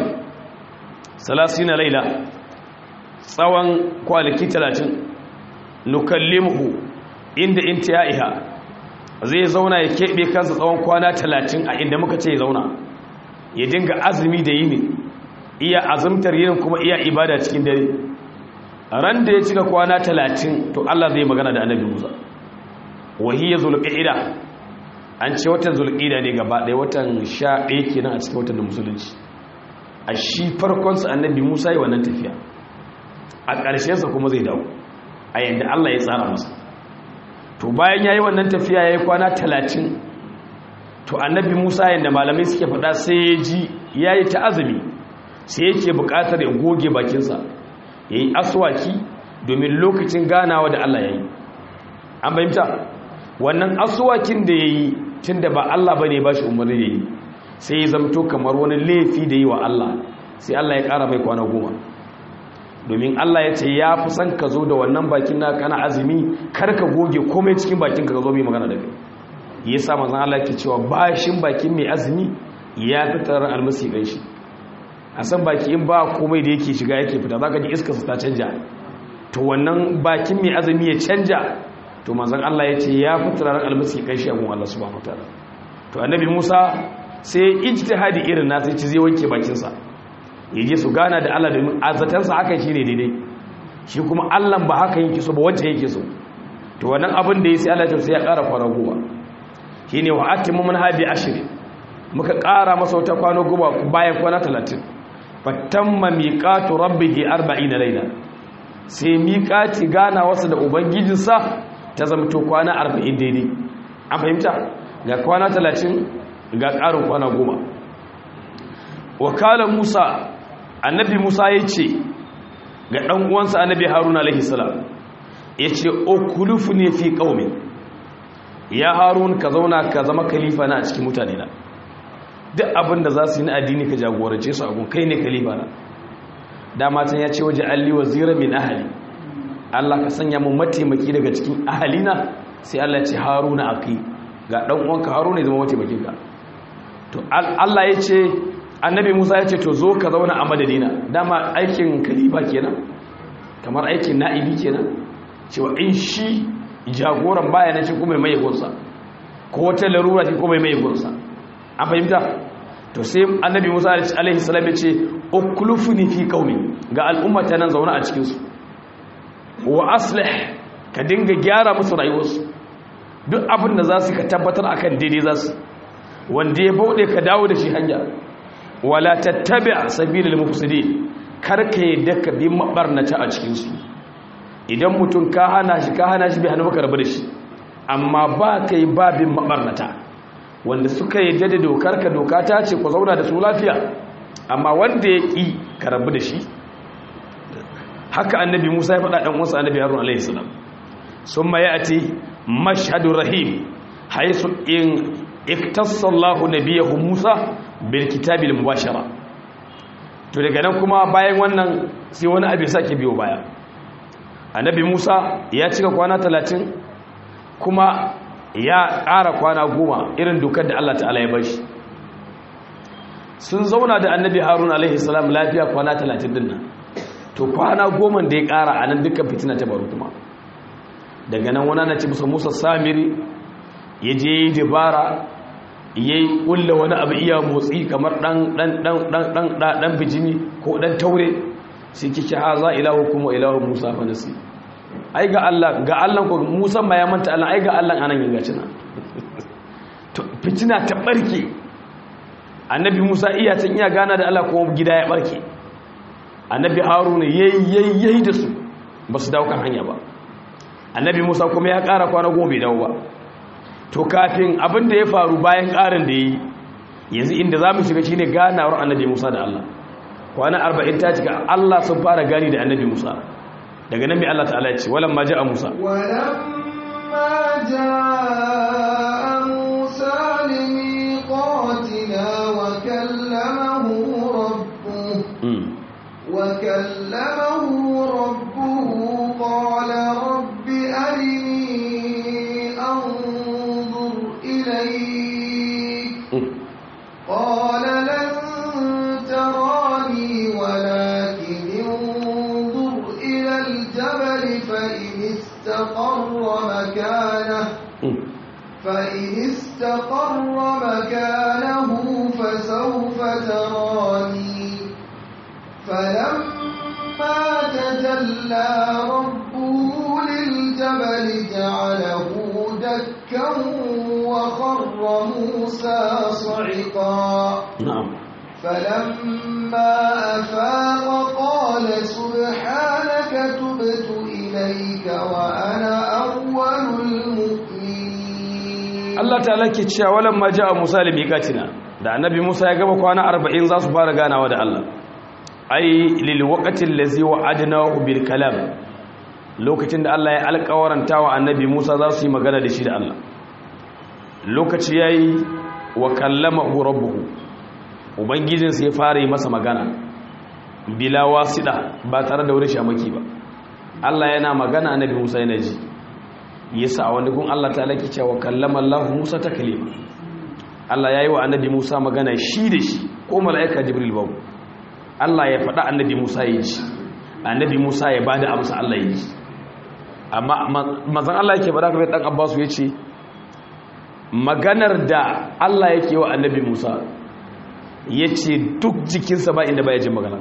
30 laila, tsawon kwanaki 30. Nukallimuhu inda intiyaiha, zai zauna ya keɓe kansa tsawon kwana 30 a inda muka ce ya zauna, ya dinga azumi da yini, iya azumtar yinin kuma iya ibada cikin dare. Ran da ya cika kwana 30, to Allah zai magana da annabi Musa. Wahiyya zulqa'ida, an ce watan zulqa'ida ne gaba ɗaya, watan 11 kenan a cikin watan musulunci. A shi farkonsa annabi Musa yi wannan tafiya, a ƙarshensa kuma zai dawo a yadda Allah ya tsara masa. To bayan ya yi wannan tafiya ya yi kwana 30, to annabi Musa yanda malamai suke faɗa sai ya ji yayi ta azumi sai yake buƙatar ya goge bakinsa yayi aswaki domin lokacin ganawa da Allah yayi an bayyana wannan aswakin da yayi tunda ba Allah bane ba shi umarni yayi sai ya zamto kamar wani laifi da yi wa Allah sai Allah ya ƙara mai kwana 10 domin Allah ya ce ya fi san ka zo da wannan bakin na kana azumi kar ka goge komai cikin bakin ka zo mai magana da kai yasa manzon Allah yake cewa bashin bakin mai azumi ya fi tarar almasi ganshi a san baki in ba komai da yake shiga yake fita zaka ji iskar ta canja to wannan bakin mai azumi ya canja to manzon Allah ya ce ya fi tarar almasi ganshi a gun Allah subhanahu wataala to annabi Musa sai ijtihadi irin nasa yace zai wanke bakinsa yaje su gana da Allah domin azatansa hakan shine daidai shi kuma Allah ba haka yake so ba wacce yake so to wannan abin da yayi sai Allah ya sai ya ƙara fara gowa shine wa atimu min habi ashri muka ƙara masa wata kwano gowa bayan kwana 30 fatamma miqatu rabbihi 40 layla sai miqati gana wasu da ubangijinsa ta zamto kwana 40 daidai an fahimta ga kwana 30 ga ƙarin kwana 10 wakala Musa annabi Musa ya ce ga ɗan uwansa annabi Haruna alaihi salam ya ce ukulufni fi qaumi ya Harun ka zauna ka zama khalifa na a cikin mutane na duk abin da za su yi na addini ka jagorance su a gun kai ne khalifa na dama can ya ce waje alli wazira min ahli Allah ka sanya mu mataimaki daga cikin ahalina sai Allah ya ce Haruna aki ga ɗan uwanka Haruna ya zama mataimakin ka to Allah ya ce annabi Musa ya ce to zo ka zauna a madadina dama aikin khalifa kenan kamar aikin na'ibi kenan cewa in shi jagoran baya na shi kuma mai gunsa ko wata larura shi kuma mai gunsa an fahimta to sai annabi Musa alaihi salam ya ce uklufni fi qaumi ga al'ummata nan zauna a cikin su wa aslih ka dinga gyara musu rayuwarsu duk abin da za su ka tabbatar akan daidai za su wanda ya bauɗe ka dawo da shi hanya wala tattabi' sabilal mufsidin karka yadda ka bi mabarnata a cikin su idan mutum ka hana shi bai hana baka rabu da shi amma ba kai babin mabarnata wanda suka yadda da dokar ka doka ta ce ku zauna da su lafiya amma wanda ya ki ka rabu da shi haka annabi Musa ya faɗa dan uwansa annabi Harun alaihi salam summa ya'ti mashhadur rahim haythu in iktassa Allah nabiyahu Musa bil kitabil mubashara to daga nan kuma bayan wannan sai wani abin sake biyo baya annabi Musa ya cika kwana 30 kuma ya ƙara kwana 10 irin dokar da Allah ta'ala ya bashi sun zauna da annabi Harun alaihi salam lafiya kwana 30 din nan to kwana 10 da ya ƙara anan dukkan fitina ta baro kuma daga nan wani na ce Musa Samiri ya je dabara yayi kulla wani abu iya motsi kamar dan bijimi ko dan taure sai kike haza ilahukum wa ilahu Musa fa nasi ai ga Allah ko Musa ma ya manta Allah ai ga Allah anan yin gacina to fitina ta barke annabi Musa iya can iya gana da Allah ko gida ya barke annabi Haruna yayi da su basu dawo kan hanya ba annabi Musa kuma ya ƙara kwana 10 bai dawo ba to kafin abin da ya faru bayan ƙarin da yi yanzu inda za mu shiga shi ne ganawar annabi Musa da Allah kwana 40 ta cika Allah sun fara gani da annabi Musa daga nan mai Allah ta'ala ya ce walamma ja'a Musa walamma ja'a Musa limiqatina wa kallamahu rabbuhu qala rabbi arini قال لن تراني ولكن انظر إلى الجبل فإن استقر مكانه فسوف تراني فلما تجلى ربه للجبل جعله دكا وخر موسى صعقا فلما أفاق قال سبحانك تبت إليك وأنا أول المؤمنين Allah ta'ala ke cewa walamma ja'a Musa limiqatina da annabi Musa ya gaba kwana 40 za su fara ganawa da Allah ai lil waqtil ladzi wa'adnahu bil kalam lokacin da Allah ya alƙawaranta wa annabi Musa za su yi magana da shi da Allah lokaci yayi wa kallamahu rabbuhu ubangijinsa ya fara yi masa magana bila wasida ba tare da wani shamaki ba Allah yana magana annabi Musa yana ji yasa a wani gun Allah ta'ala ke cewa kallama Allah Musa taklima Allah yayi wa annabi Musa magana shi da shi ko malaika Jibril ba Allah ya faɗa annabi Musa ya ji annabi Musa ya bada amsa Allah ya ji amma manzon Allah yake faɗa kamar dan Abbas yace maganar da Allah yake wa annabi Musa yace duk jikinsa ba inda baya jin magana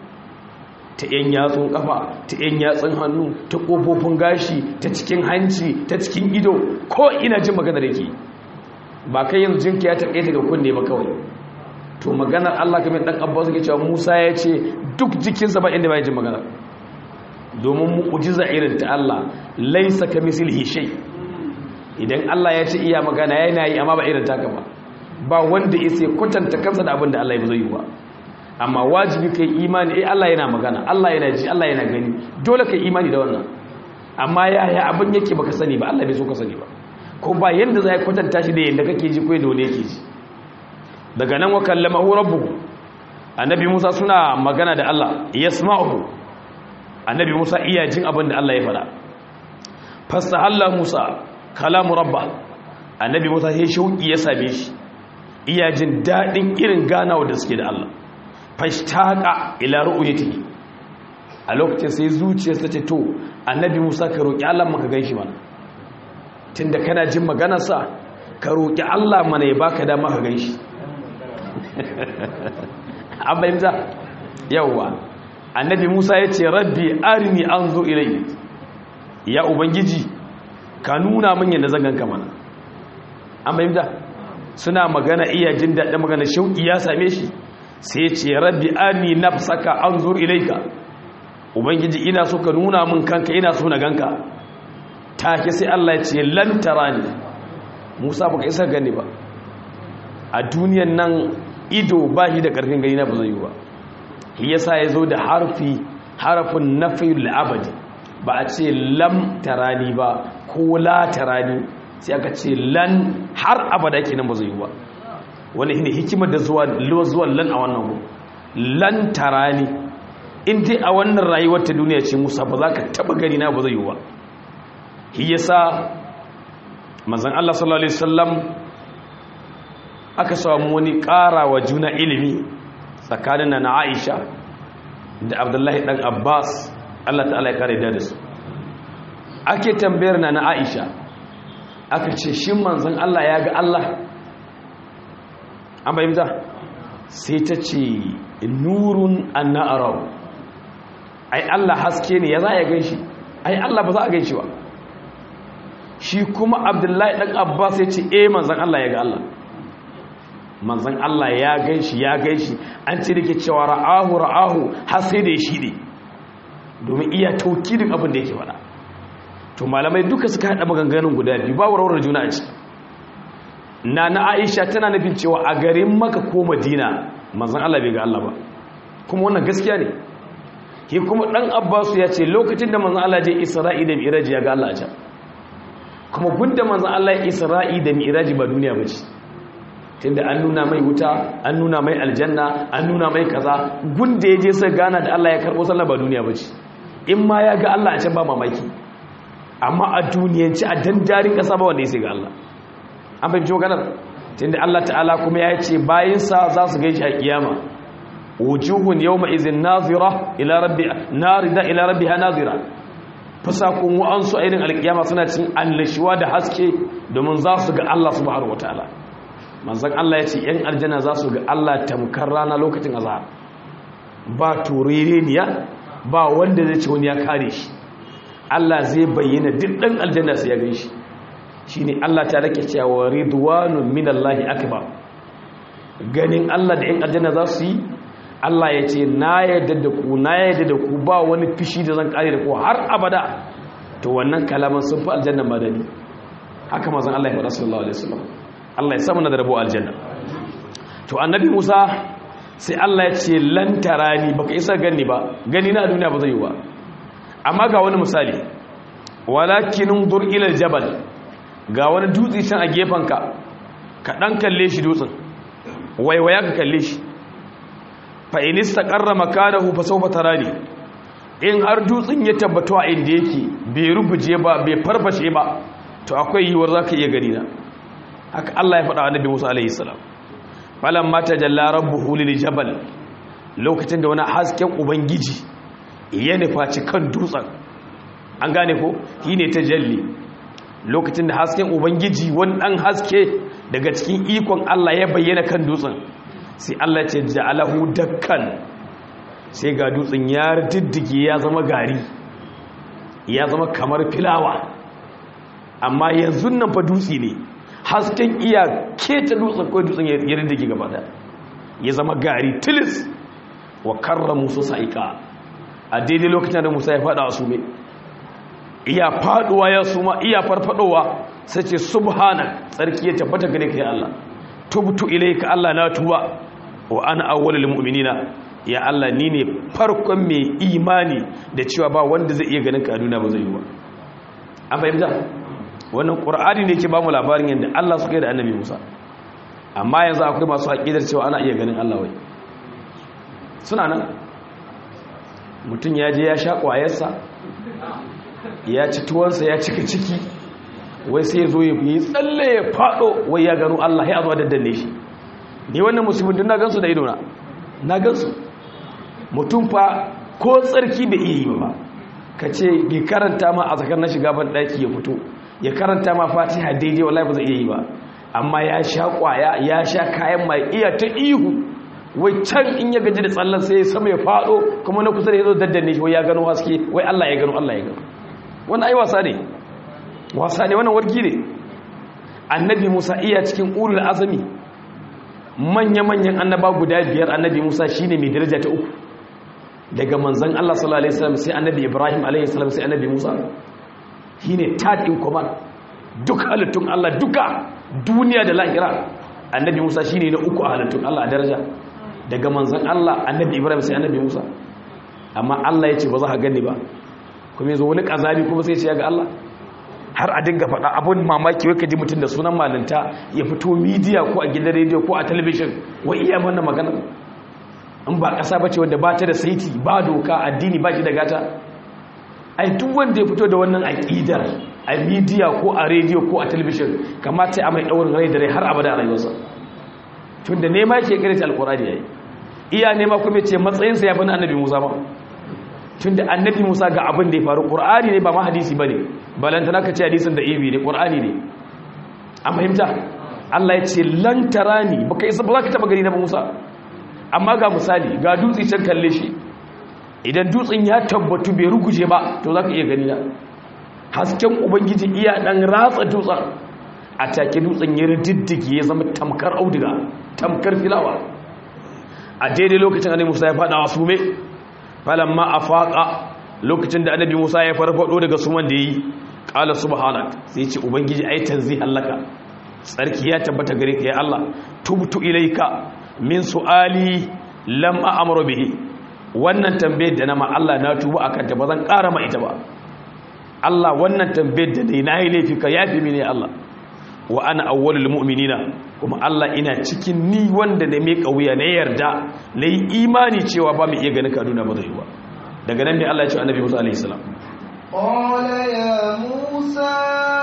ta yan yatsun kafa ta yan yatsun hannu ta kofofin gashi ta cikin hanci ta cikin ido ko ina jin magana da yake ba kai yanzu jinka ya taɓe daga kunne ba kawai to maganar Allah kamar dan Abbas yake cewa Musa ya ce duk jikinsa ba inda baya jin magana domin mu'jiza irin ta Allah laysa kamislihi shay idan Allah ya ce iya magana yana yi amma ba irin taka ba wanda yake kwatanta kansa da abin da Allah ya zai yi ba amma wajibi kai imani Allah yana magana Allah yana ji Allah yana gani dole kai imani da wannan amma yaya abin yake baka sani ba Allah bai so ka sani ba ko ba yanda zai kwatanta shi da yanda kake ji ko da wani yake ji daga nan wa kallamahu rabbuhu annabi Musa suna magana da Allah yasma'uhu annabi Musa iya jin abin da Allah ya faɗa fasahalla Musa kalamu rabba annabi Musa sai shauki ya same shi iya jin dadin irin ganawa da suke da Allah fashtaka ila ru'yatihi a lokacin sai zuciyarsa ta to annabi Musa ka roki Allah maka ganshi mana tunda kana jin maganarsa ka roki Allah mana ya baka dama ka ganshi abayimza yawa annabi Musa ya ce rabbi arini anzu ilayhi ya ubangiji ka nuna min yadda zan ganka mana abayimza suna magana iya jin daɗin magana shauki ya same shi sai ce rabbi arini nafsaka anzur ilayka ubangiji ina so ka nuna min kanka ina so na ganka take sai Allah ya ce lan tarani Musa baka isa gani ba a duniyan nan ido ba shi da karfin gani na ba zai yi ba shi yasa yazo da harafin nafiyul abadi ba a ce lam tarani ba ko la tarani sai aka ce lan har abada kenan ba zai yi ba wani ne hikimar da zuwa lan a wannan gu lan tarani in dai a wannan rayuwar ta duniya ce Musa ba za ka taba gani na ba zai yi ba shi yasa manzon Allah sallallahu alaihi wasallam aka samu wani ƙara wa juna ilimi tsakanin na Aisha da Abdullahi dan Abbas Allah ta'ala ya kare da su ake tambayar na Aisha aka ce shin manzon Allah ya ga Allah an bayyana sai ta ce nurun anna arau ai Allah haske ne ya za ya ganshi ai Allah ba za a ganshi ba shi kuma Abdullahi dan Abbas ya ce manzon Allah ya ga Allah manzon Allah ya ganshi an ce dake cewa ra'ahu har sai da shi ne domin iya taukidin abin da yake faɗa to malamai duka suka hada maganganun guda biyu ba warware juna a ciki na Aisha tana nufin cewa a garin Makka ko Madina manzon Allah bai ga Allah ba kuma wannan gaskiya ne shi kuma dan Abbas ya ce lokacin da manzon Allah je Isra'i da Mi'raj ya ga Allah a can kuma gunda manzon Allah ya Isra'i da Mi'raj ba duniya bace tunda an nuna mai wuta an nuna mai aljanna an nuna mai kaza gunda yaje sai gana da Allah ya karbo sallah ba duniya bace in ma ya ga Allah a can ba mamaki amma a duniyanci a dandarin kasa ba wanda ya sai ga Allah an fahimci maganar tunda Allah ta'ala kuma ya ce bayin sa za su gaishe a kiyama wujuhun yawma izin nazira ila rabbi narida ila rabbiha nazira fasakun wa'ansu ainin alkiyama suna cin annashuwa da haske domin za su ga Allah subhanahu wataala manzon Allah ya ce yan aljanna za su ga Allah tamkar rana lokacin azhar ba turereniya ba wanda zai ce wani ya kare shi Allah zai bayyana duk dan aljanna sai ya ganshi shine Allah ta rake cewa ridwanun minallahi akbar ganin Allah da yan aljanna za su yi Allah ya ce na yadda da ku ba wani fishi da zan kare da ku har abada to wannan kalaman sun fi aljanna madani haka manzon Allah ya faɗa sallallahu alaihi wasallam Allah ya samu na da rabo aljanna. To annabi Musa sai Allah ya ce lan tarani baka isa gani ba, gani na duniya ba zai yi ba, amma ga wani misali, walakin undur ila aljabal, ga wani dutse can a gefanka ka dan kalle shi dutsen, waiwaya ka kalle shi, fa in istaqarra makanahu fa sawfa tarani, in har dutsen ya tabbata a inda yake bai rubuje ba bai farfashe ba, to akwai yiwuwar zaka iya gani na. Haka Allah ya faɗa wa annabi Musa alaihi salam. Falamma tajalla rabbuhu lil jabal, lokacin da wani hasken ubangiji ya nufaci kan dutsen, an gane ko shine tajalli, lokacin da hasken ubangiji wani dan haske daga cikin ikon Allah ya bayyana kan dutsen, sai Allah ya ce ja'alahu dakkan, sai ga dutsen ya diddige ya zama gari, ya zama kamar filawa, amma yanzu nan fa dutse ne, hasken iya keta dutsen ko dutsen ya diddige gaba da ya zama gari tilis. Wa karra Musa sa'ika, a daidai lokacin da Musa ya fada a sume, iya faduwa ya suma, iya farfadowa, sai ce subhanak, tsarki ya tabbata gare ka ya Allah, tubtu ilayka Allah, na tuba, wa ana awwalul mu'minina, ya Allah ni ne farkon mai imani da cewa ba wanda zai iya ganin ka a duniya ba zai yi ba. An fahimta wannan qur'ani ne yake ba mu labarin yadda Allah suka yi da annabi Musa, amma yanzu akwai masu aqidar cewa ana iya ganin Allah wai suna nan. Mutum ya je ya sha ƙwayarsa, ya ci tuwansa, ya cika ciki, wai sai ya zo ya yi tsalle ya faɗo, wai ya gano Allah ya zuwa daddanne shi. Ni wannan musulmin din na gansu da idona, na gansu. Mutum fa ko tsarki bai iya yi ba, ka ce ya karanta ma a tsakar na shiga ban ɗaki ya fito, ya karanta ma fatiha daidai wallahi ba zai iya yi ba, amma ya sha ƙwaya, ya sha kayan mai iya ta ihu, wai can in ya gaji da tsallan sai ya sama ya faɗo, kuma na kusa da ya zo daddanne shi, wai ya gano haske, wai Allah ya gano, Allah ya gano. Wannan ai wasa ne, wasa ne, wannan wargi ne. Annabi Musa iya cikin ulul azami, manya-manyan annaba guda 5, annabi Musa shine mai daraja ta 3 daga manzon Allah sallallahu alaihi wasallam, sai annabi Ibrahim alaihi salam, sai annabi Musa, shine third in command. Duk halittun Allah duka duniya da lahira, annabi Musa shine na 3 a halittun Allah a daraja, daga manzon Allah annabi Ibrahim sai annabi Musa. Amma Allah ya ce ba za ka gani ba, kuma yanzu wani kazali kuma sai ce ya ga Allah. Har a dinga faɗa abun mamaki, wai ka ji mutum da sunan malanta ya fito media ko a gidan rediyo ko a talabijin, wai iya wannan magana. In ba ƙasa bace wanda ba ta da saiti, ba doka, addini ba shi da gata. Ai duk wanda ya fito da wannan aqidar a media ko a rediyo ko a talabijin, kamata a mai daurin rai da rai har abada a rayuwarsa. Tunda nema yake karanta alqur'ani yayi, iya nema kuma ce matsayinsa ya fi na annabi Musa ba. Tunda annabi Musa ga abin da ya faru, qur'ani ne ba ma hadisi bane, balantana ka ce hadisin da ibi ne, qur'ani ne. An fahimta? Allah ya ce lan tarani, baka isa ba za ka taba gani na Musa. Amma ga misali, ga dutse can kalle shi, idan dutsen ya tabbatu bai ruguje ba, to za ka iya gani na. Hasken ubangiji iya dan ratsa dutsen, a take dutsen ya riddige ya zama tamkar auduga, tamkar filawa. A daidai lokacin annabi Musa ya fada wa sume, falamma afaqa, lokacin da annabi Musa ya farfado daga suman da yi, qala subhanak, sai ce ubangiji ai tanzi halaka, tsarki ya tabbata gare ka ya Allah, tubtu ilaika min su'ali lam a'muru bihi. Wannan tambayar da na ma Allah na tuba akan ta, bazan ƙara ma ita ba. Allah wannan tambayar da dai nayi laifi ka yafi mini ya Allah. Wa ana awwalul mu'minina, kuma Allah ina cikin ni wanda ne mai kauya na yarda na yi imani cewa ba mu iya ganin kaduna ba zai yi ba. Daga nan ne Allah ya ce annabi Musa alaihi salam, qala ya Musa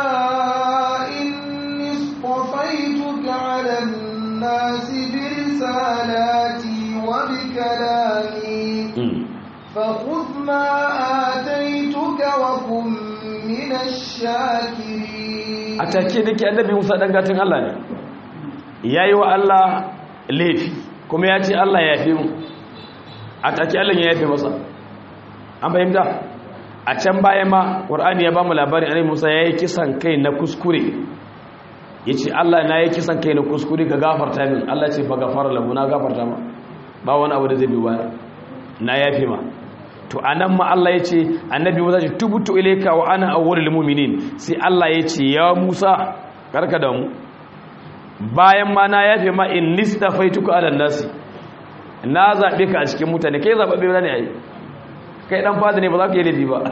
inni istafaituka 'ala an-nasi bi risalati wa bi kalami fakhudh ma ataituka wa kun minash shakirin. a take da ke annabi Musa dan gatin Allah ne, yayi wa Allah laifi kuma ya ce Allah ya yafe mu, a take Allah ya yafe masa. An fahimta? A can baya ma Qur'ani ya ba mu labarin annabi Musa yayi kisan kai na kuskure, yace Allah na yi kisan kai na kuskure ka gafarta min. Allah ce fa gafara lahu, na gafarta ma, ba wani abu da zai bi baya, na yafe ma. to anan ma Allah ya ce annabi Musa ce tubtu ilayka wa ana awwalul mu'minin sai Allah ya ce ya Musa karka da mu bayan ma na yafe ma in listafaituka ala nasi na zabe ka a cikin mutane kai zababbe ne ai kai dan fada ne ba za ka yi laifi ba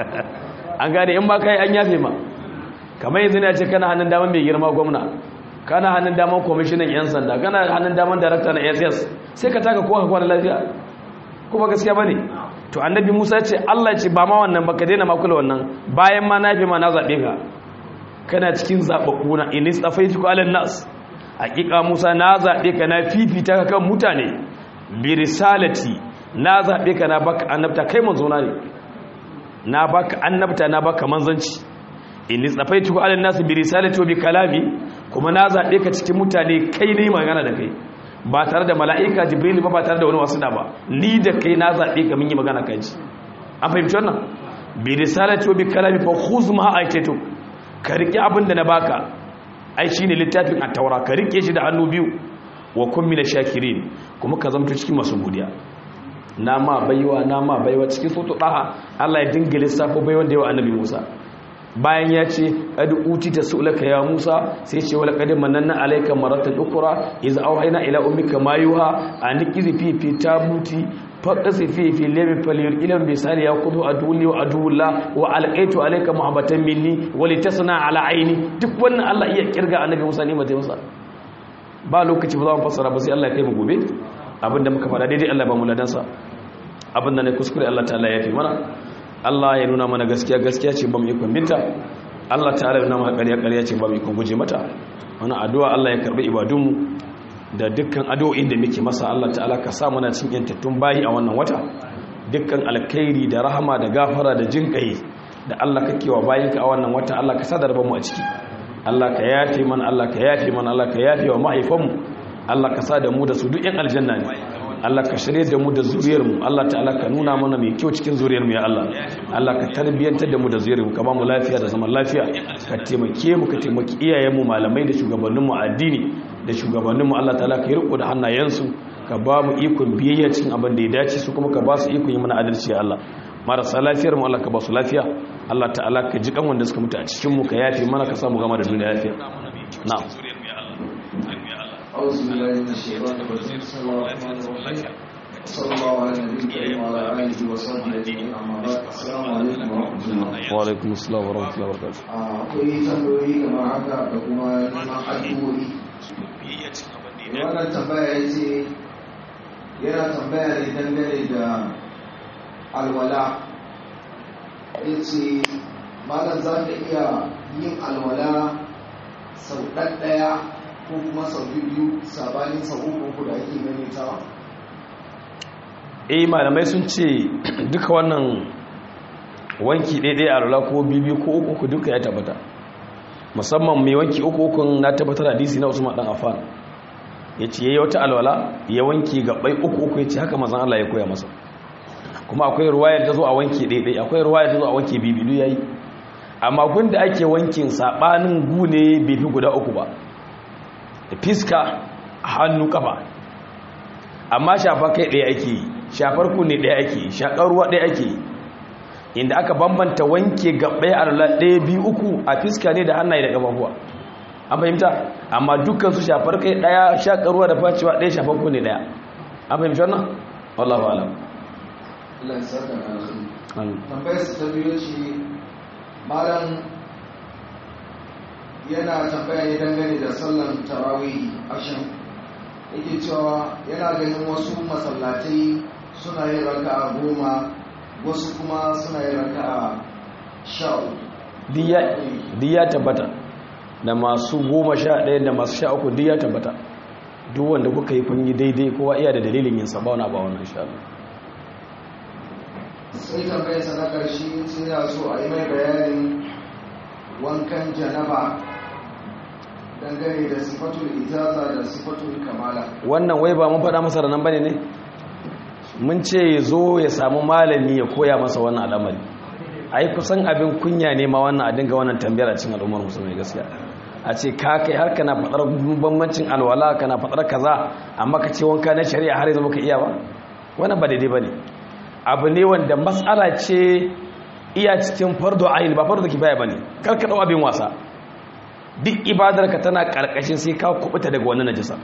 an gane in ba kai an yafe ma kamar yanzu ne a ce kana hannun daman mai girma gwamna kana hannun daman kwamishinan yan sanda kana hannun daman darakta na SS sai ka taka kowa kwana lafiya kuma gaskiya bane to annabi Musa ce Allah ce ba ma wannan ba ka daina makula wannan bayan ma na yafe ma na zabe ka kana cikin zababbu na in istafaituka ala nas hakika Musa na zabe ka na fifita ka kan mutane bi risalati na zabe ka na baka annabta kai manzo na ne na baka annabta na baka manzanci in istafaituka ala nas bi risalati wa bi kalami kuma na zabe ka cikin mutane kai ne magana da kai ba tare da mala'ika jibril ba tare da wani wasu da ba ni da kai na zabe ka mun yi magana kai ji an fahimci wannan bi risalati wa bi kalami fa khudh ma aitatu ka riƙe abin da na baka ai shi ne littafin a taura ka riƙe shi da hannu biyu wa kun mina shakirin kuma ka zamto cikin masu godiya na ma baiwa cikin soto ɗaha Allah ya dinga lissafo baiwan da yawa annabi Musa bayan ya ce adu uti ta su'laka ya Musa sai ce wala qad mananna alayka maratan ukra iz awhayna ila ummika ma yuha an kizifi fi tabuti faƙasi fi lebe faliyar ilan bisani ya kudu a duli wa aduwula wa alƙaitu alaika muhammatan minni wali ta suna ala aini duk wannan Allah iya kirga annabi Musa ne mata Musa ba lokaci ba za mu fassara ba sai Allah ya kai mu gobe abinda muka fada daidai Allah ba mu ladansa abinda ne kuskure Allah ta'ala ya fi mana Allah ya nuna mana gaskiya ce ba mu ikon binta Allah ta'ala ya nuna mana ƙarya ce ba mu ikon guje mata wannan addu'a Allah ya karbi ibadunmu da dukkan addu'o'in da muke masa Allah ta'ala ka sa muna cikin yantattun bayi a wannan wata dukkan alkhairi da rahama da gafara da jinkai da Allah kake wa bayinka a wannan wata Allah ka sadar mu a ciki Allah ka yafe mana Allah ka yafe mana Allah ka yafe wa mahaifanmu Allah ka sa da mu da su duk yan aljanna ne Allah ka shirye da mu da zuriyarmu Allah ta'ala ka nuna mana mai kyau cikin zuriyarmu ya Allah Allah ka tarbiyantar da mu da zuriyarmu ka ba mu lafiya da zaman lafiya ka taimake mu ka taimaki iyayenmu malamai da shugabanninmu addini da shugabanninmu Allah ta'ala ka yi riko da hannayensu ka ba mu ikon biyayya cikin abin da ya dace su kuma ka ba su ikon yi mana adalci ya Allah marasa lafiyar mu Allah ka ba su lafiya Allah ta'ala ka ji kan wanda suka mutu a cikin mu ka yafe mana ka samu gama da duniya lafiya na'am أعوذ بالله من الشيطان الرجيم بسم الله الرحمن الرحيم صلى الله على النبي الكريم وعلى آله وصحبه أجمعين أما بعد السلام عليكم ورحمة الله وعليكم السلام ورحمة الله وبركاته akwai tambayoyi kamar haka da kuma neman addu'o'i wannan tambaya yace yana tambaya ne dangane da alwala yace malam za ka iya yin alwala sau ɗaya ko kuma sau biyu sabanin sau uku da ake maimaitawa? Malamai sun ce duka wannan wanki daidai a rula ko biyu ko uku duka ya tabbata musamman mai wanki uku na tabbatar hadisi na Usman dan Affan ya ce yayi wata alwala ya wanki gabai uku ya ce haka manzon Allah ya koya masa kuma akwai ruwayar da zo a wanki daidai akwai ruwayar da zo a wanki biyu yayi amma gunda ake wankin sabanin gune bai fi guda uku ba da fiska hannu kafa amma shafa kai ɗaya ake shafar kunne ɗaya ake shakar ruwa ɗaya ake inda aka bambanta wanke gaɓɓai a rula ɗaya biyu uku a fiska ne da hannaye da ƙafafuwa an fahimta amma dukkan su shafar kai ɗaya shakar ruwa da facewa ɗaya shafar kunne ɗaya an fahimci wannan wallahu alam Allah ya saka tambayar su ta biyu ce malam yana tambaya ne dangane da sallan tarawih ashin yake cewa yana ganin wasu masallatai suna yin raka'a 10 wasu kuma suna yin raka'a 13 diya tabbata da masu 11 da masu 13 diya tabbata duk wanda kuka yi kun yi daidai kowa iya da dalilin yin sabon ba wannan insha Allah sai tambayar sa na karshe sai ya so a yi mai bayanin wankan janaba dangane da sifatul ijaza da sifatul kamala wannan wai ba mun faɗa masa ranan bane ne mun ce zo ya samu malami ya koya masa wannan al'amari ai kusan abin kunya ne ma wannan a dinga wannan tambayar a cikin al'ummar musulmi gaskiya a ce ka kai har kana fadar bambancin alwala kana fadar kaza amma ka ce wanka na shari'a har yanzu baka iya ba wannan ba daidai bane abu ne wanda matsala ce iya cikin fardu ayin ba fardu kifaya bane karka dau abin wasa duk ibadarka tana karkashin sai ka kubuta daga wannan najasa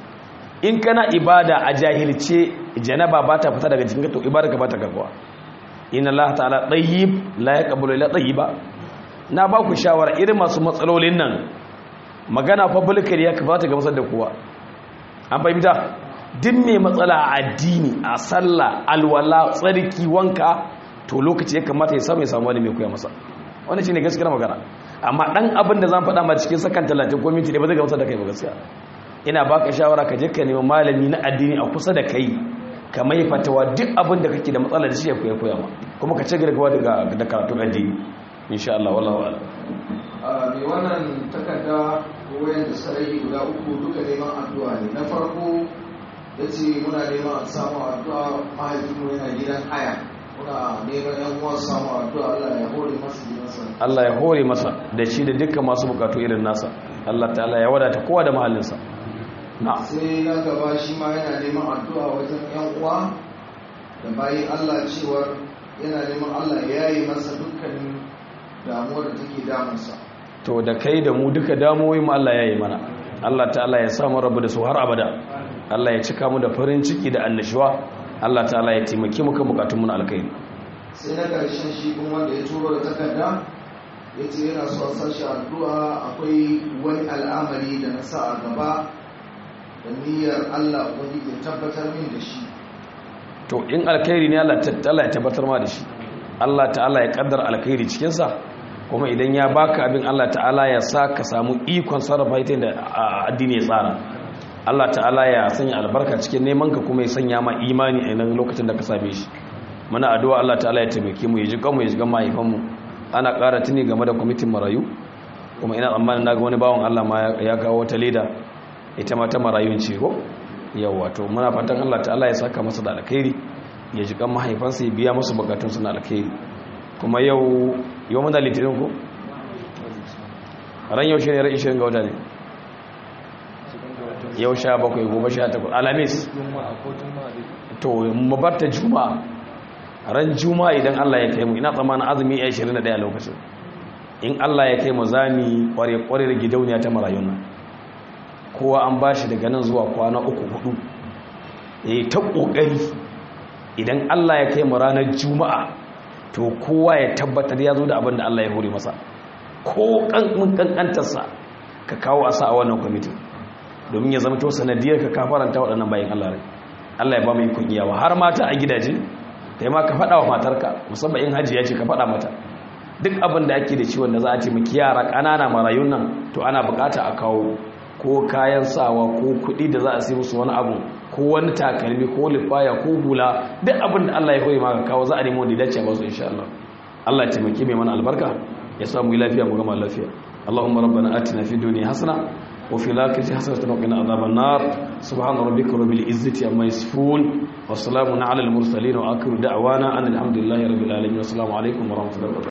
in kana ibada a jahilce janaba ba ta fita daga jikinka to ibadarka ba ta karbuwa inna Allah ta'ala tayyib la yaqbalu illa tayyiba na ba ku shawara irin masu matsalolin nan magana publicly ya kamata ga masar da kowa an fahimta duk mai matsala a addini a sallah alwala tsarki wanka to lokaci ya kamata ya samu wani mai koya masa wannan shine gaskiyar magana amma dan abin da zan faɗa ma cikin sakan 30 ko minti da ba zai gamsar da kai ba gaskiya ina baka shawara ka je ka nemi malami na addini a kusa da kai ka mai fatawa duk abin da kake da matsala da shi ya koya ma kuma ka ci gaba da karatun addini insha Allah wallahi wa'ala mai wannan takarda wayan da sarai guda uku duka neman addu'a ne na farko yace muna neman samu addu'a mahaifinmu yana gidan haya muna neman yan uwa samu addu'a Allah ya hore masa gidansa Allah ya hore masa da shi da dukkan masu bukatu irin nasa Allah ta'ala ya wadata kowa da mahallinsa sai na gaba shi ma yana neman addu'a wajen yan uwa da bayan Allah cewa yana neman Allah ya yi masa dukkanin damuwar da take damunsa to da kai da mu duka damuwoyi mu Allah ya yi mana Allah ta'ala ya samu rabu da su har abada Allah ya cika mu da farin ciki da annashuwa Allah ta'ala ya taimake mu kan bukatun mu na alkhairi sai na karshen shi kuma wanda ya turo da takarda yace yana so a sashi addu'a akwai wani al'amari da na sa a gaba da niyyar Allah wani ya tabbatar min da shi to in alkhairi ne Allah ta'ala ya tabbatar ma da shi Allah ta'ala ya kaddara alkhairi cikin sa kuma idan ya baka abin Allah ta'ala ya sa ka samu ikon sarrafa ita da addini ya tsara Allah ta'ala ya sanya albarka cikin neman ka kuma ya sanya ma imani a nan lokacin da ka same shi muna addu'a Allah ta'ala ya taimake mu ya ji kanmu ya ji gan mahaifan mu ana ƙara tuni game da kwamitin marayu kuma ina tsammanin naga wani bawan Allah ma ya kawo wata leda ita ma ta marayun ce ko yawa to muna fatan Allah ta'ala ya saka masa da alkhairi ya ji kan mahaifansa ya biya musu bukatun su na alkhairi kuma yau muna litinin ko ran yau shi ne ran 20 ga wata ne yau 17 gobe 18 alamis to mabarta juma'a ran juma'a idan Allah ya kai mu ina tsammanin azumi 21 lokacin in Allah ya kai mu zani kware da gidauniya ta marayun nan kowa an bashi daga nan zuwa kwana 3-4 yayi ta kokari idan Allah ya kai mu ranar juma'a to kowa ya tabbatar ya zo da abin da Allah ya hore masa ko kankantarsa ka kawo asa a wannan kwamitin domin ya zama to sanadiyar ka faranta waɗannan bayan Allah rai Allah ya ba mu ikon iyawa har mata a gidaje kai ma ka faɗa wa matarka musamman in hajiya ce ka faɗa mata duk abin da ake da ciwon da za a ce miki yara ƙanana marayun nan to ana buƙata a kawo ko kayan sawa ko kuɗi da za a sai musu wani abu ko wani takalmi ko lifaya ko hula duk abin da Allah ya koyi maka kawo za a nemi wanda ya dace ba su insha Allah Allah ya taimake mai mana albarka ya samu lafiya mu gama lafiya Allahumma rabbana atina fid dunya hasana wa fil akhirati hasanatan wa qina adhaban nar subhana rabbika rabbil izzati amma yasifun wa salamun ala al mursalin wa akhiru da'wana alhamdulillahi rabbil alamin wa assalamu alaikum wa rahmatullahi wa barakatuh